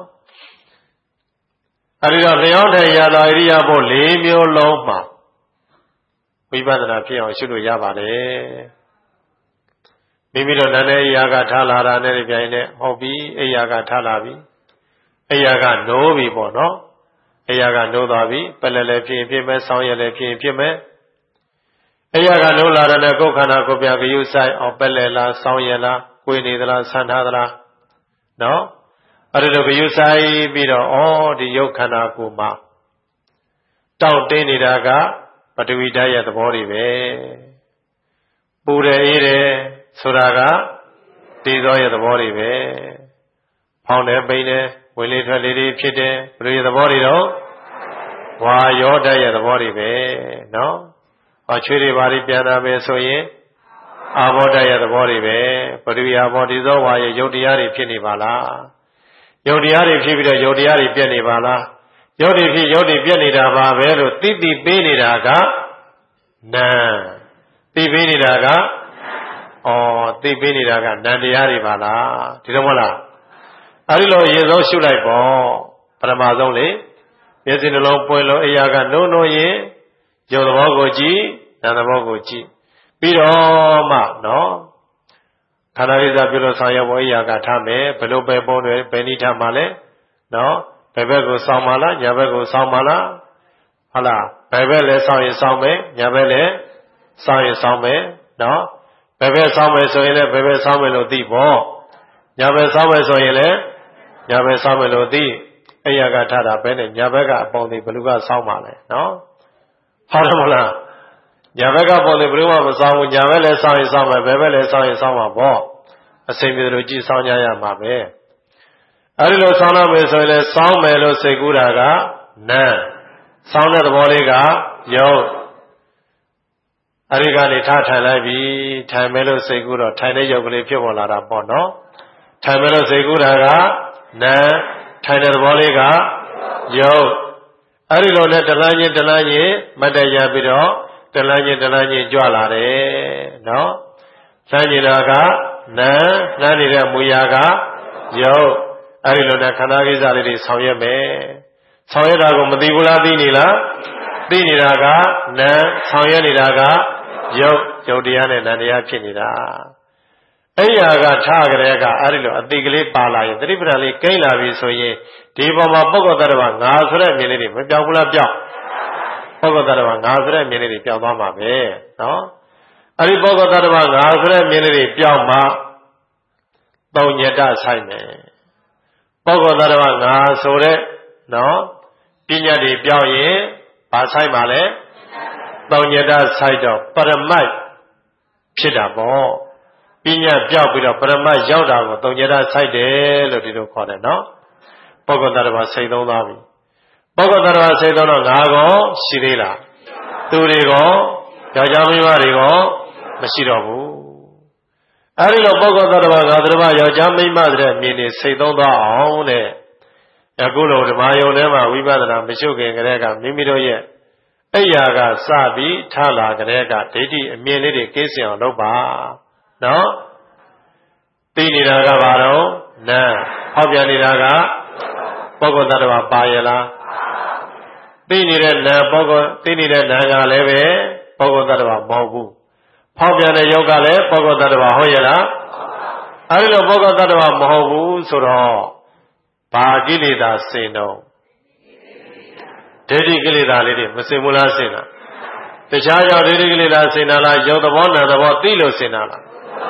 အဲဒီတော့လျောင်းတဲ့ရာသာဣရိယာပု၄မျိုးလုံးမှာဝိပဿနာဖြစ်အောင်ရှုလို့ရပါတယ်မိမိတို့နာနဲ့အိယာကထားလာတာနဲ့ပြိုင်နဲ့ဟုတ်ပြီအိယာကထားလာပြီအိယာကနိုးပြီပေါ့နော်အိယာကနိုးသွားပြီပလဲလဲဖြစ်ဖြစ်မဲ့ဆောင်းရလဲဖြစ်ဖြစ်မဲ့အိယာကနိုးလာတဲ့ကိုယ်ခန္ဓာကိုယ်ပြဂယုဆိုင်အောင်ပလဲလားဆောင်းရလားကိုယ်နေသလားဆန်ထားသလားနော်အဲ့ဒါလိုဂယုဆိုင်ပြီးတော့ဩဒီယုတ်ခန္ဓာကိုယ်မှာတောင့်တင်းနေတာကပထဝီဓာတ်ရဲ့သဘောတွေပဲပူတယ်အေးတယ်ဆိုတာကတေဇောရဲ့သဘောတွေပဲဖောင်းတယ်ပိန်တယ်ဝင်လေထွက်လေတွေဖြစ်တယ်ဘယ်လိုရဲ့သဘောတွေတော့ဝါယောဓာတ်ရဲ့သဘောတွေပဲနော်ဟောချွေးတွေဘာတွေပြန်လာမယ်ဆိုရင်အာဘောဓာတ်ရဲ့သဘောတွေပဲပထဝီအာဘောတေဇောဝါရဲ့ယုတ်တရားတွေဖြစ်နေပါလားယုတ်တရားတွေဖြစ်ပြီးတော့ယုတ်တရားတွေပြည့်နေပါလားယုတ်တွေဖြစ်ယုတ်တွေပြည့်နေတာပါပဲလို့သိသိပေးနေတာကနာသိပေးနေတာကဩသိပေးနေတာကနံတရားတွေပါလားဒီလိုမဟုတ်လားအဲဒီလိုရေဆုံးရှုလိုက်ပေါ့ပထမဆုံးလေမျက်စိနှလုံးပွင့်လို့အရာကနှုံနှုံရင်ယုတ်သဘောကိုကြည့်နာမ်သဘောကိုကြည့်ပြီးတော့မှနော်ခန္ဓာကိစ္စပြုလို့ဆောင်ရွက်ဖို့အရာကထားမယ်ဘယ်လိုပဲပုံတွေဘယ်နည်းထားမှလဲနော်ဘယ်ဘက်ကိုစောင်းပါလားညာဘက်ကိုစောင်းပါလားဟုတ်လားဘယ်ဘက်လဲစောင်းရင်စောင်းမယ်ညာဘက်လဲစောင်းရင်စောင်းမယ်နော်ဘယ်ဘက်စောင်းမယ်ဆိုရင်လည်းဘယ်ဘက်စောင်းမယ်လို့သိပေါ့ညာဘက်စောင်းမယ်ဆိုရင်လည်းညာဘက်စောင်းမယ်လို့သိအရာကထားတာပဲနဲ့ညာဘက်ကအပေါင်းတွေဘယ်လိုကစောင်းပါလဲနော်ဟုတ်တယ်မလားညာဘက်ကပေါ်လေဘယ်လိုမှမစောင်းဘူးညာဘက်လည်းစောင်းရင်စောင်းမယ်ဘယ်ဘက်လည်းစောင်းရင်စောင်းမှာပေါ့အစိမ့်ပြေလို့ကြည့်စောင်းကြရမှာပဲအဲဒီလိုစောင်းလို့မယ်ဆိုရင်လည်းစောင်းမယ်လို့စိတ်ကူးတာကနာမ်စောင်းတဲ့သဘောလေးကယုတ်အဲဒီကနေထားထိုင်လိုက်ပြီထိုင်မယ်လို့စိတ်ကူးတော့ထိုင်တဲ့ယုတ်ကလေးဖြစ်ပေါ်လာတာပေါ့နော်ထိုင်မယ်လို့စိတ်ကူးတာကနာမ်ထိုင်တဲ့သဘောလေးကယုတ်အဲဒီလိုနဲ့တလန်းချင်းတလန်းချင်းမတ်တရပြီးတော့တလန်းချင်းတလန်းချင်းကြွလာတယ်နော်စမ်းကြည့်တာကနာမ်နားနေတဲ့မူရာကယုတ်အဲဒီလိုနဲ့ခန္ဓာကိစ္စလေးတွေဆောင်ရွက်မယ်ဆောင်ရွက်တာကိုမသိဘူးလားသိနေလားသိနေတာကနာမ်ဆောင်ရွက်နေတာကယုတ်ယုတ်တရားနဲ့နာမ်တရားဖြစ်နေတာအဲ့ဒီဟာကထားကြတဲ့ကအဲဒီလိုအတိကလေးပါလာရင်သတိပဋ္ဌာန်လေးကိန်းလာပြီဆိုရင်ဒီပေါ်မှာပုဂ္ဂိုလ်တ attva ငါဆိုတဲ့မြင်လေးတွေမပြောင်းဘူးလားပြောင်းပုဂ္ဂိုလ်တ attva ငါဆိုတဲ့မြင်လေးတွေပြောင်းသွားမှာပဲနော်အဲ့ဒီပုဂ္ဂိုလ်တ attva ငါဆိုတဲ့မြင်လေးတွေပြောင်းမှသုံးညတဆိုင်မယ်ပုဂ္ဂိုလ်တ attva ငါဆိုတဲ့နော်ပညာတွေပြောင်းရင်ဘာဆိုင်ပါလဲတောင်ညတဆိုင်တော့ပရမတ်ဖြစ်တာပေါ့ပညာပြောက်ပြီးတော့ပရမတ်ရောက်တာကိုတောင်ညတဆိုင်တယ်လို့ဒီလိုခေါ်တယ်နော်ပုဂ္ဂိုလ်တ attva စိတ်သုံးသွားပြီပုဂ္ဂိုလ်တ attva စိတ်သုံးတော့ငါကောရှိသေးလားသူတွေကောယောက်ျားမိန်းမတွေကောမရှိတော့ဘူးအဲဒီလိုပုဂ္ဂိုလ်တ attva ငါတ attva ယောက်ျားမိန်းမတဲ့မြင်နေစိတ်သုံးသွားအောင်တဲ့အခုလိုဓမ္မယုံထဲမှာဝိပဿနာမရှုခင်ကတည်းကမိမိတို့ရဲ့အဲ့ရာကစပြီးထားလာကတည်းကဒိဋ္ဌိအမြင်လေးတွေကင်းစင်အောင်လုပ်ပါနော်သိနေတာကဘာတော့နာဟောက်ပြန်နေတာကပုဂ္ဂိုလ်တ attva ပါရလားသိနေတဲ့နာပုဂ္ဂိုလ်သိနေတဲ့နာကလည်းပဲပုဂ္ဂိုလ်တ attva မဟုတ်ဘူးဟောက်ပြန်တဲ့ယုတ်ကလည်းပုဂ္ဂိုလ်တ attva ဟုတ်ရဲ့လားအဲဒီလိုပုဂ္ဂိုလ်တ attva မဟုတ်ဘူးဆိုတော့ဘာကိလေသာစင်တော့ဒိဋ္ဌိကိလေသာလေးတွေမစင်ဘူးလားစင်တာတခြားကြောင့်ဒိဋ္ဌိကိလေသာစင်တာလားရုပ်သဘောနာသဘောသိလို့စင်တာလား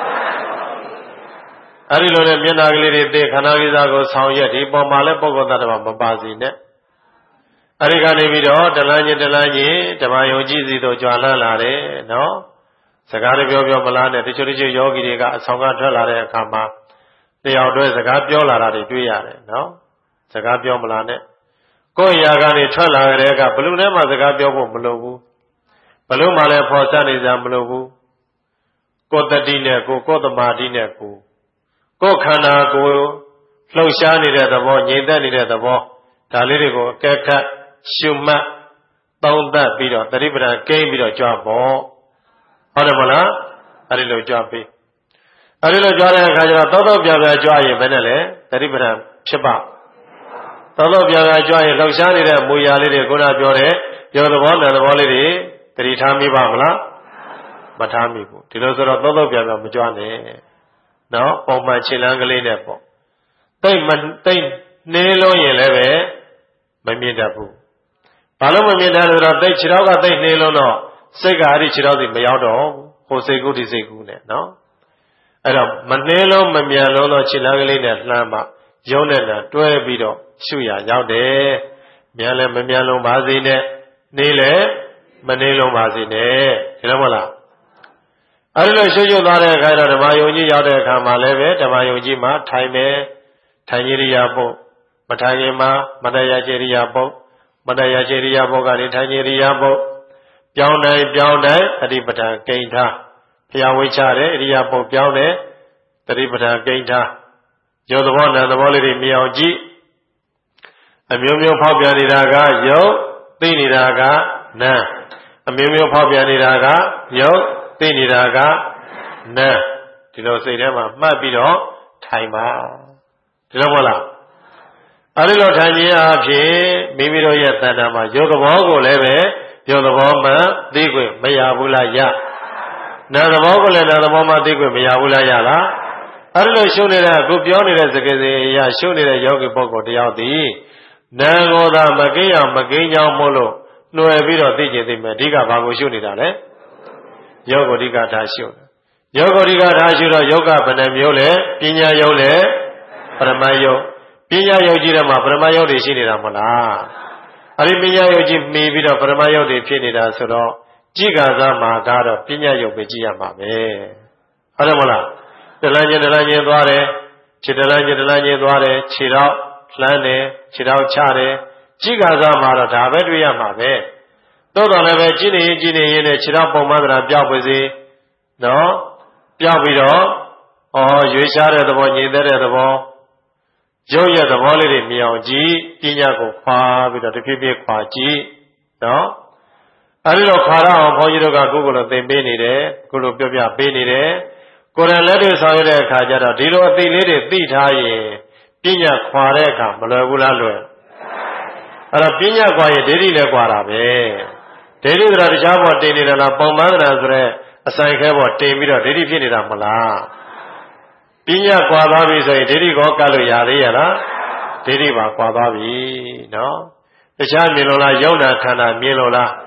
အဲဒီလိုနဲ့မျက်နာကလေးတွေသိခန္ဓာကိစ္စကိုဆောင်ရွက်ဒီပေါ်မှာလည်းပုဂ္ဂိုလ်တ attva မပါစီနဲ့အဲဒီကနေပြီးတော့တလန်းချင်းတလန်းချင်းဓမ္မယုံကြည်စီတို့ကြွာလာလာတယ်နော်စကားတွေပြောပြောမလားနဲ့တချို့တချို့ယောဂီတွေကအဆောင်ကထွက်လာတဲ့အခါမှာတယောက်တည်းစကားပြောလာတာတွေတွေ့ရတယ်နော်စကားပြောမလားနဲ့ကိုယ်ရာကနေထွက်လာတဲ့ကဘလို့ထဲမှာစကားပြောဖို့မလိုဘူးဘလို့မှလည်းဖော်စနေကြမလိုဘူးကိုယ်တတိနဲ့ကိုကိုယ်သမာဓိနဲ့ကိုကိုယ်ခန္ဓာကိုယ်လှုပ်ရှားနေတဲ့သဘောငြိမ်သက်နေတဲ့သဘောဒါလေးတွေကိုအကဲခတ်ရှုမှတ်သုံးသပ်ပြီးတော့တတိပဒံကိန်းပြီးတော့ကြွဖို့ဟုတ်တယ်မလားအဲ့ဒီလိုကြွပြီးအဲ့ဒီလိုကြွတဲ့အခါကျတော့တောတော့ပြပြကြွရင်ဘယ်နဲ့လဲတတိပဒံဖြစ်ပါသောသောပြာပြာကြွရင်လှောက်ရှားနေတဲ့မူရာလေးတွေခုနပြောတဲ့ယောသဘောနာသဘောလေးတွေတတိထားမိပါမလားမထားမိဘူးဒီလိုဆိုတော့သောသောပြာပြာမကြွနဲ့နော်ပုံမှန်ခြေလမ်းကလေးနဲ့ပေါ့တိတ်မတိတ်နှင်းလို့ရင်လည်းပဲမမြင်တတ်ဘူးဘာလို့မမြင်တတ်လဲဆိုတော့တိတ်ခြေထောက်ကတိတ်နှင်းလို့တော့စိတ်ကအဲ့ဒီခြေထောက်စီမရောက်တော့ဟိုစိတ်ကူးဒီစိတ်ကူးနဲ့နော်အဲ့တော့မနှင်းလို့မမြန်လို့တော့ခြေလမ်းကလေးနဲ့လှမ်းမှရုံးနဲ့တွဲပြီးတော့ရှုရရောက်တယ်မြန်လည်းမမြန်လုံးပါစေနဲ့နေလည်းမနေလုံးပါစေနဲ့ဒီလိုမဟုတ်လားအဲဒီလိုရှုရှုသွားတဲ့အခါတော့ဓမ္မယုံကြီးရောက်တဲ့အခါမှာလည်းပဲဓမ္မယုံကြီးမှာထိုင်မယ်ထိုင်ကြရိယာပုတ်မထိုင်ရင်မှာမတရားကြရိယာပုတ်မတရားကြရိယာပုတ်ကနေထိုင်ကြရိယာပုတ်ပြောင်းတိုင်းပြောင်းတိုင်းအတိပဌာန်ကိန်းထားဖျားဝိချတဲ့ဣရိယာပုတ်ပြောင်းတဲ့တတိပဌာန်ကိန်းထားယောသဘောနာသဘောလေးတွေမြင်အောင်ကြည့်အမျိုးမျိုးဖောက်ပြန်နေတာကယုတ်သိနေတာကနာအမျိုးမျိုးဖောက်ပြန်နေတာကယုတ်သိနေတာကနာဒီလိုစိတ်ထဲမှာမှတ်ပြီးတော့ထိုင်ပါဒီလိုမဟုတ်လားအဲဒီလိုထိုင်ခြင်းအဖြစ်မိမိတို့ရဲ့တဏ္ဍာမှာယုတ်သဘောကိုလည်းပဲယုတ်သဘောမှသိခွင့်မရဘူးလားယနာသဘောကိုလည်းနာသဘောမှသိခွင့်မရဘူးလားယလားအဲဒီလိုရှုနေတဲ့အခုပြောနေတဲ့စကားစဉ်အရရှုနေတဲ့ယောဂီပုဂ္ဂိုလ်တယောက်သည်နာကိုသာမကိအောင်မကိကြောင်းမို့လို့နှွယ်ပြီးတော့သိကျင်သိမယ်အဓိကဘာကိုရှုနေတာလဲယောဂိဋ္ဌိကထားရှုယောဂိဋ္ဌိကထားရှုတော့ယောဂဘယ်နှမျိုးလဲပညာယုတ်လဲပရမယုတ်ပညာယုတ်ကြီးတဲ့မှာပရမယုတ်တွေရှိနေတာမဟုတ်လားအဲဒီပညာယုတ်ကြီးမှီပြီးတော့ပရမယုတ်တွေဖြစ်နေတာဆိုတော့ကြည်ကစားမှာဒါတော့ပညာယုတ်ပဲကြည့်ရမှာပဲဟုတ်တယ်မဟုတ်လားတလန်းချင်းတလန်းချင်းသွားတယ်ခြေတလန်းချင်းတလန်းချင်းသွားတယ်ခြေတော့လှမ်းတယ်ခြေတော့ချတယ်ကြည်ကစားမှာတော့ဒါပဲတွေ့ရမှာပဲသို့တော်လည်းပဲကြည်နေရင်ကြည်နေရင်လည်းခြေတော့ပုံမှန်သလားပြောက်ပါစေနော်ပြောက်ပြီးတော့ဩရွေးရှားတဲ့သဘောညင်တဲ့သဘောရုပ်ရဲ့သဘောလေးတွေမြင်အောင်ကြည့်ပညာကိုခွာပြီးတော့တဖြည်းဖြည်းခွာကြည့်နော်အဲဒီတော့ခွာရအောင်ဘုန်းကြီးတို့ကကိုယ်ကိုယ်လိုသင်ပေးနေတယ်ကိုယ်လိုပြောပြပေးနေတယ်ကိုယ်တိုင်လက်တွေ့ဆောင်ရတဲ့အခါကျတော့ဒီလိုအသိလေးတွေသိထားရင်ပညာခွာတဲ့အခါမလွယ်ဘူးလားလွယ်အဲ့တော့ပညာခွာရင်ဒိဋ္ဌိလည်းခွာတာပဲဒိဋ္ဌိဆိုတာတခြားဘောတင်နေတယ်လားပုံမှန်သလားဆိုတော့အဆိုင်ခဲဘောတင်ပြီးတော့ဒိဋ္ဌိဖြစ်နေတာမလားပညာခွာသွားပြီဆိုရင်ဒိဋ္ဌိကောကတ်လို့ရသေးရလားဒိဋ္ဌိပါခွာသွားပြီနော်တခြားမြင်လို့လားယုံနာခန္ဓာမြင်လို့လား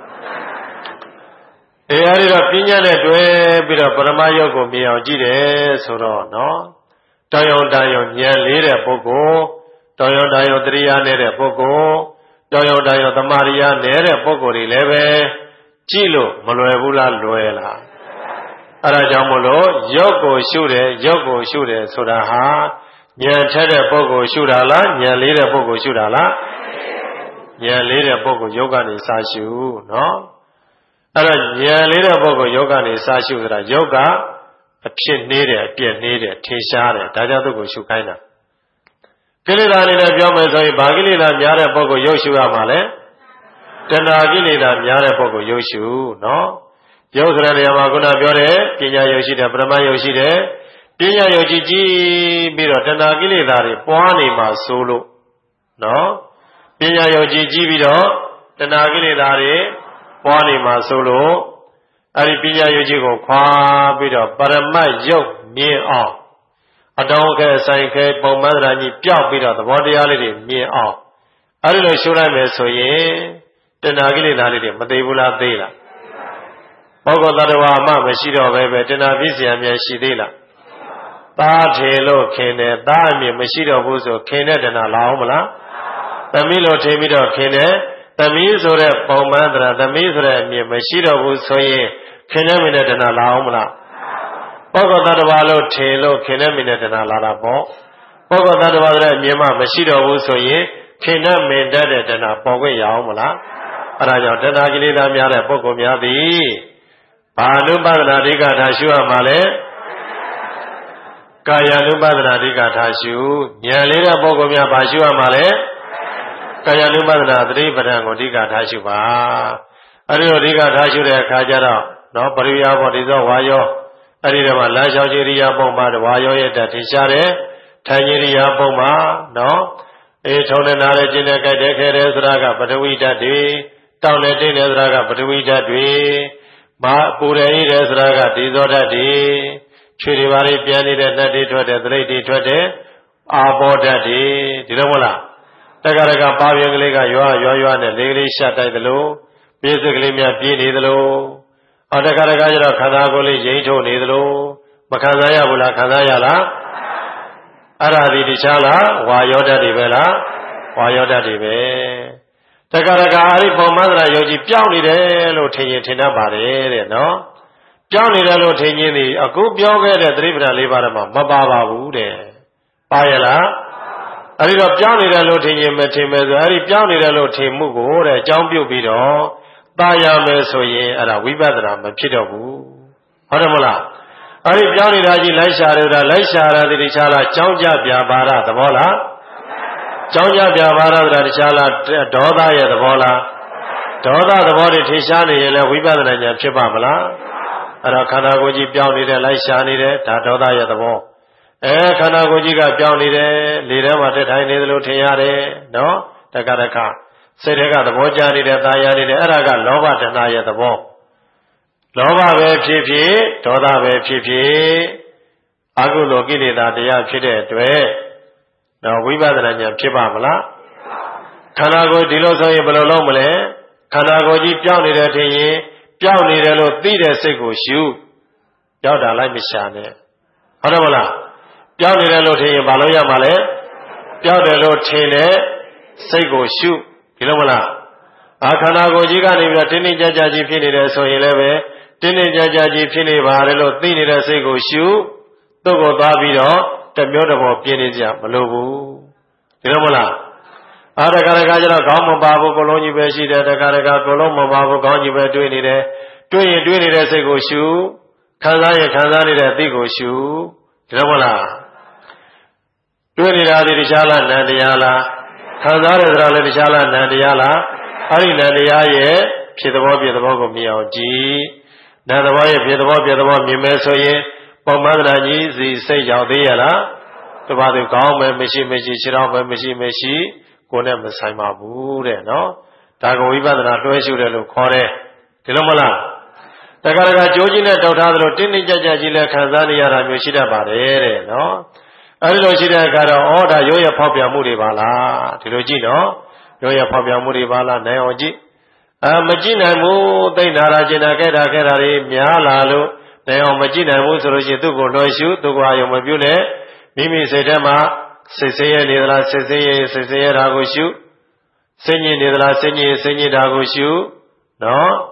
အဲအဲဒီတော့ပညာနဲ့တွဲပြီးတော့ပရမယုတ်ကိုမြင်အောင်ကြည့်တယ်ဆိုတော့နော်တောင်ယုံတန်ယုံဉာဏ်လေးတဲ့ပုဂ္ဂိုလ်တောင်ယုံတန်ယုံတရိယာနေတဲ့ပုဂ္ဂိုလ်တောင်ယုံတန်ယုံသမာရိယာနေတဲ့ပုဂ္ဂိုလ်တွေလည်းပဲကြည့်လို့မလွယ်ဘူးလားလွယ်လားအဲ့ဒါကြောင့်မလို့ရုပ်ကိုရှုတယ်ရုပ်ကိုရှုတယ်ဆိုတာဟာဉာဏ်ထက်တဲ့ပုဂ္ဂိုလ်ရှုတာလားဉာဏ်လေးတဲ့ပုဂ္ဂိုလ်ရှုတာလားဉာဏ်လေးတဲ့ပုဂ္ဂိုလ်ယောဂကနေစာရှုနော်အဲ့တော့ဉာဏ်လေးတဲ့ပုဂ္ဂိုလ်ယောဂကနေစာရှုဆိုတာယောဂအဖြစ်နေတယ်အပြည့်နေတယ်ထင်ရှားတယ်ဒါကြောင့်သူ့ကိုရှုခိုင်းတာကိလေသာအနေနဲ့ပြောမယ်ဆိုရင်ဘာကိလေသာများတဲ့ပုဂ္ဂိုလ်ရုပ်ရှုရမှာလဲတဏှာကိလေသာများတဲ့ပုဂ္ဂိုလ်ရုပ်ရှုနော်ရုပ်ဆိုတဲ့နေရာမှာခုနပြောတဲ့ပညာရုပ်ရှိတယ်ပရမရုပ်ရှိတယ်ပညာရုပ်ကြည့်ကြည့်ပြီးတော့တဏှာကိလေသာတွေပွားနေမှာဆိုလို့နော်ပညာရုပ်ကြည့်ကြည့်ပြီးတော့တဏှာကိလေသာတွေပွားနေမှာဆိုလို့အဲ့ဒီပညာရုပ်ကြီးကိုခွာပြီးတော့ပရမရုပ်မြင်အောင်အတောင်းခဲဆိုင်ခဲပုံမှန်သဏ္ဍာန်ကြီးပျောက်ပြီးတော့သဘောတရားလေးတွေမြင်အောင်အဲ့ဒီလိုရှုလိုက်မယ်ဆိုရင်တဏှာကိလေသာလေးတွေမသိဘူးလားသိလားပုဂ္ဂိုလ်သတ္တဝါမှမရှိတော့ပဲပဲတဏှာပြည့်စရာများရှိသေးလားသားထေလို့ခင်တယ်သားအမြင်မရှိတော့ဘူးဆိုခင်တဲ့တဏှာလာအောင်မလားသမီးလို့ထင်ပြီးတော့ခင်တယ်သမီးဆိုတဲ့ပုံမှန်သဏ္ဍာန်သမီးဆိုတဲ့အမြင်မရှိတော့ဘူးဆိုရင်ခင်တဲ့မြင်တဲ့တဏှာလာအောင်မလားပုဂ္ဂိုလ်သတ္တဝါလို့ထင်လို့ခင်တဲ့မြင်တဲ့တဏှာလာတာပေါ့ပုဂ္ဂိုလ်သတ္တဝါဆိုတဲ့အမြင်မှမရှိတော့ဘူးဆိုရင်ခင်တဲ့မြင်တတ်တဲ့တဏှာပေါ်ခွင့်ရအောင်မလားအဲဒါကြောင့်တဏှာကိလေသာများတဲ့ပုဂ္ဂိုလ်များသည်ဘာနုပဒနာအဓိကထားရှုရမှာလဲကာယ ानु ပဒနာအဓိကထားရှုဉာဏ်လေးတဲ့ပုဂ္ဂိုလ်များဘာရှုရမှာလဲကာယ ानु ပဒနာသတိပဋ္ဌာန်ကိုအဓိကထားရှုပါအဲဒီလိုအဓိကထားရှုတဲ့အခါကျတော့နော်ပရိယာဘောဒီသောဝါယောအဲ့ဒီတော့လမ်းလျှောက်ခြင်းရိယာပုံမှာဝါယောရဲ့တထင်ရှားတယ်ထိုင်ခြင်းရိယာပုံမှာနော်အေးထုံနဲ့နားနဲ့ကျင်းနဲ့ကြိုက်တဲ့ခဲတဲ့ဆိုတာကပထဝီဓာတ်တွေတောင်းနဲ့တင်းတဲ့ဆိုတာကပထဝီဓာတ်တွေမာပူရည်တဲ့ဆိုတာကဒီဇောဓာတ်တွေချွေတွေပါလေပြန်နေတဲ့ဓာတ်တွေထွက်တဲ့သရိတ်တွေထွက်တဲ့အာဘောဓာတ်တွေဒီလိုမဟုတ်လားတက္ကရကပါပြင်းကလေးကရွာရွာရွာနဲ့လေးကလေးရှက်တိုက်သလိုပြေးစကလေးများပြေးနေသလိုအော်တက္ကရကကျတော့ခန္ဓာကိုယ်လေးရိမ့်ထုတ်နေသလိုမခံစားရဘူးလားခံစားရလားအဲ့ဒါဒီတခြားလားဝါယောဓာတ်တွေပဲလားဝါယောဓာတ်တွေပဲတက္ကရကအဲ့ဒီပုံမှန်သရာယောဂီပြောင်းနေတယ်လို့ထင်ရင်ထင်တတ်ပါတယ်တဲ့နော်ပြောင်းနေတယ်လို့ထင်ခြင်းဒီအခုပြောခဲ့တဲ့သတိပဋ္ဌာန်လေးပါးမှာမပါပါဘူးတဲ့ပါရလားအဲ့ဒီတော့ပြောင်းနေတယ်လို့ထင်ရင်မထင်မဲ့ဆိုအဲ့ဒီပြောင်းနေတယ်လို့ထင်မှုကိုတဲ့အကြောင်းပြုပြီးတော့တာယာမယ်ဆိုရင်အဲ့ဒါဝိပဿနာမဖြစ်တော့ဘူးဟုတ်တယ်မလားအဲ့ဒီပြောင်းနေတာကြီးလိုက်ရှာရတာလိုက်ရှာရတဲ့တခြားလားကြောင်းကြပြပါရသဘောလားကြောင်းကြပြပါရဆိုတာတခြားလားဒေါသရဲ့သဘောလားဒေါသသဘောတွေထင်ရှားနေရင်လည်းဝိပဿနာဉာဏ်ဖြစ်ပါမလားအဲ့တော့ခန္ဓာကိုယ်ကြီးပြောင်းနေတယ်လိုက်ရှာနေတယ်ဒါဒေါသရဲ့သဘောအဲခန္ဓာကိုယ်ကြီးကပြောင်းနေတယ်လေထဲမှာတက်ထိုင်နေသလိုထင်ရတယ်နော်တက္ကရကစိတ်တွေကသဘောကျနေတယ်တာယာနေတယ်အဲ့ဒါကလောဘတဏှာရဲ့သဘောလောဘပဲဖြစ်ဖြစ်ဒေါသပဲဖြစ်ဖြစ်အကုသိုလ်ကိလေသာတရားဖြစ်တဲ့အတွက်တော့ဝိပဿနာဉာဏ်ဖြစ်ပါမလားခန္ဓာကိုယ်ဒီလိုဆိုရင်ဘယ်လိုလုပ်မလဲခန္ဓာကိုယ်ကြီးပြောင်းနေတယ်ထင်ရင်ပြောင်းနေတယ်လို့သိတဲ့စိတ်ကိုရှုပြောင်းတာလိုက်မရှာနဲ့ဟုတ်တယ်မလားပြောင်းနေတယ်လို့ထင်ရင်ဘာလို့ရမှာလဲပြောင်းတယ်လို့ထင်တဲ့စိတ်ကိုရှုဒီလိုမလားအခန္ဓာကိုယ်ကြီးကနေပြီးတော့တင်းတင်းကြပ်ကြပ်ကြီးဖြစ်နေတယ်ဆိုရင်လည်းပဲတင်းတင်းကြပ်ကြပ်ကြီးဖြစ်နေပါတယ်လို့သိနေတဲ့စိတ်ကိုရှုသူ့ကိုသွားပြီးတော့တမျိုးတစ်ပေါ်ပြင်းနေကြမလို့ဘူးဒီလိုမလားအားတခါတခါကျတော့ခေါင်းမပါဘူးကိုလုံးကြီးပဲရှိတယ်တခါတခါကိုလုံးမပါဘူးခေါင်းကြီးပဲတွေးနေတယ်တွေးရင်တွေးနေတဲ့စိတ်ကိုရှုခံစားရင်ခံစားနေတဲ့သိကိုရှုဒီလိုမလားတွေးနေတာဒီတခြားလားနံတရားလားခံစားရတဲ့လည်းတခြားလားနံတရားလားအဲ့ဒီနံတရားရဲ့ဖြစ်သဘောပြသဘောကိုမြင်အောင်ကြည့်နံသဘောရဲ့ဖြစ်သဘောပြသဘောမြင်မယ်ဆိုရင်ပုံမှန်သဏ္ဍာန်ကြီးစီစိတ်ရောက်သေးရလားတပါးသူကောင်းမယ်မရှိမရှိခြေထောက်ပဲမရှိမရှိကိုယ်နဲ့မဆိုင်ပါဘူးတဲ့နော်ဒါကဝိပဿနာလွှဲရှုတယ်လို့ခေါ်တယ်ဒီလိုမလားတခါတခါကြိုးကြီးနဲ့တောက်ထားသလိုတင်းတင်းကြပ်ကြပ်ကြီးလည်းခံစားနေရတာမျိုးရှိတတ်ပါတယ်တဲ့နော်အဲဒီလိုရှိတဲ့အခါတော့ဩဒါရိုးရဖောက်ပြန်မှုတွေပါလားဒီလိုကြည့်နော်ရိုးရဖောက်ပြန်မှုတွေပါလားနိုင်အောင်ကြည့်အာမကြည့်နိုင်ဘူးသိနာတာကျင်တာခဲ့တာခဲ့တာတွေများလာလို့နိုင်အောင်မကြည့်နိုင်ဘူးဆိုလို့ရှိရင်သူ့ကိုလွှဲရှုသူ့ကိုအာယုံမပြုနဲ့မိမိစိတ်ထဲမှာစိတ်ဆင်းရဲနေသလားစိတ်ဆင်းရဲစိတ်ဆင်းရဲတာကိုရှုစိတ်ညစ်နေသလားစိတ်ညစ်စိတ်ညစ်တာကိုရှုနော်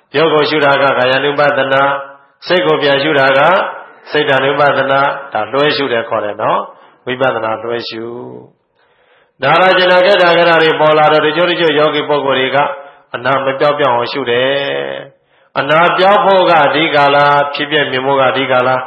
ရုပ်ကိုရှုတာကကာယ ानु ပဒနာစိတ်ကိုပြန်ရှုတာကစိတ်တ ानु ပဒနာဒါလွှဲရှုတယ်ခေါ်တယ်နော်ဝိပဿနာလွှဲရှုဒါရကျင်နာခဲ့တာကြတာတွေပေါ်လာတော့တချို့တချို့ယောဂီပုဂ္ဂိုလ်တွေကအနာမပြောက်ပြောက်အောင်ရှုတယ်အနာပြောက်ဖို့ကအဓိကလားဖြစ်ပြမြင်ဖို့ကအဓိကလား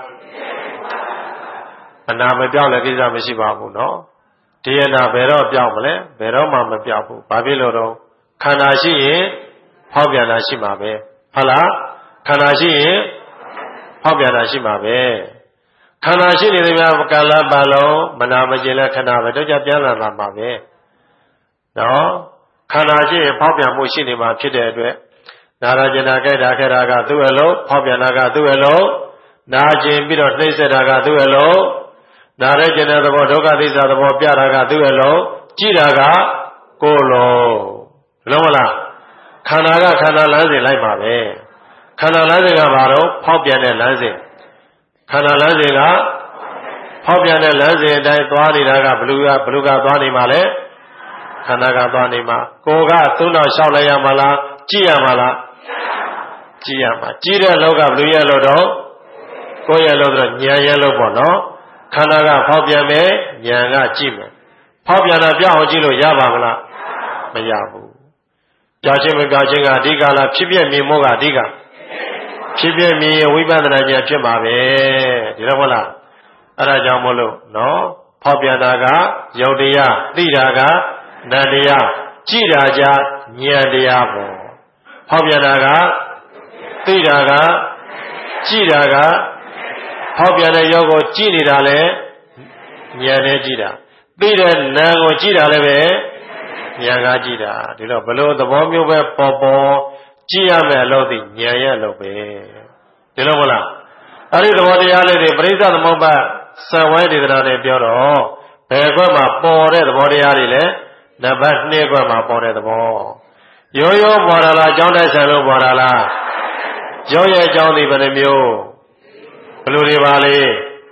အနာမပြောက်လည်းကိစ္စမရှိပါဘူးနော်ဒီအနာဘယ်တော့ပြောက်မလဲဘယ်တော့မှမပြောက်ဘူးဘာဖြစ်လို့တော့ခန္ဓာရှိရင်ဖောက်ပြန်တာရှိမှာပဲဟုတ်လားခန္ဓာရှိရင်ဖောက်ပြန်တာရှိမှာပဲခန္ဓာရှိနေတဲ့များကာလပတ်လုံးမနာမကျင်လဲခန္ဓာပဲတော့ကြပြန်လာမှာပဲနော်ခန္ဓာရှိရင်ဖောက်ပြန်မှုရှိနေမှာဖြစ်တဲ့အတွက်နာရကျင်နာကြိုက်တာခဲ့တာကသူ့အလုံးဖောက်ပြန်တာကသူ့အလုံးနာကျင်ပြီးတော့နှိမ့်ဆက်တာကသူ့အလုံးနာရကျင်တဲ့သဘောဒုက္ခသစ္စာသဘောပြတာကသူ့အလုံးကြည့်တာကကိုယ်လုံးလုံးမလားခန္ဓာကခန္ဓာလမ်းစဉ်လိုက်ပါပဲခန္ဓာလမ်းစဉ်ကဘာတော့ဖောက်ပြန်တဲ့လမ်းစဉ်ခန္ဓာလမ်းစဉ်ကဖောက်ပြန်တဲ့လမ်းစဉ်အတိုင်းသွားနေတာကဘလူကဘလူကသွားနေမှာလဲခန္ဓာကသွားနေမှာကိုယ်ကသုံးတော့လျှောက်လိုက်ရမှာလားကြည့်ရမှာလားကြည့်ရမှာကြည့်တဲ့လောကဘလူရဲ့လို့တော့ကိုယ်ရဲ့လို့တော့ဉာဏ်ရဲ့လို့ပေါ့နော်ခန္ဓာကဖောက်ပြန်မယ်ဉာဏ်ကကြည့်မယ်ဖောက်ပြန်တာပြောင်းအောင်ကြည့်လို့ရပါမလားမရဘူးပြောင်းခြင်းမပြောင်းခြင်းကအဓိကလားဖြစ်ပြမြင်မှုကအဓိကဖြစ်ပြမြင်ဝိပဿနာဉာဏ်ဖြစ်မှာပဲဒီလိုမဟုတ်လားအဲ့ဒါကြောင့်မို့လို့နော်ဖောက်ပြန်တာကယုတ်တရားသိတာကနတ်တရားကြည့်တာကြဉာဏ်တရားပေါ့ဖောက်ပြန်တာကသိတာကကြည့်တာကဖောက်ပြန်တဲ့ယောကိုကြည့်နေတာလဲဉာဏ်နဲ့ကြည့်တာသိတဲ့နာမ်ကိုကြည့်တာလည်းပဲဉာဏ်ကကြည့်တာဒီတော့ဘလို့သဘောမျိုးပဲပေါ်ပေါ်ကြည့်ရမယ်လို့သိဉာဏ်ရဲ့လို့ပဲဒီလိုမဟုတ်လားအဲ့ဒီသဘောတရားလေးတွေပရိစ္ဆေသမုပ္ပါစဝဲဒေသနာနဲ့ပြောတော့ဘယ်ကွက်မှာပေါ်တဲ့သဘောတရားတွေလဲနံပါတ်နှစ်ကွက်မှာပေါ်တဲ့သဘောရိုးရိုးပေါ်တာလားအကြောင်းတိုက်ဆိုင်လို့ပေါ်တာလားရိုးရဲ့အကြောင်းဒီဘယ်နှမျိုးဘယ်လိုတွေပါလဲ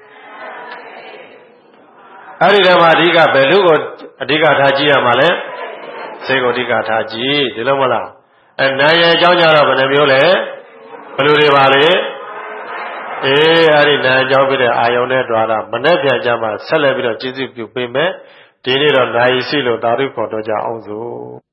အဲ့ဒီတည်းမှာအဓိကဘယ်လူကိုအဓိကထားကြည့်ရမှာလဲစိတ်ကိုအဓိကထားကြည့်ဒီလိုမဟုတ်လားအဲနာရဲ့အကြောင်းကြတော့ဘယ်နှမျိုးလဲဘယ်လိုတွေပါလဲအေးအဲ့ဒီနာကြောင့်ပြတဲ့အာယုံနဲ့တွားတာမနဲ့ပြန်ကြမှာဆက်လက်ပြီးတော့ကျေးဇူးပြုပေးမယ်ဒီနေ့တော့နိုင်စီလို့သာဓုခေါ်တော့ကြအောင်စို့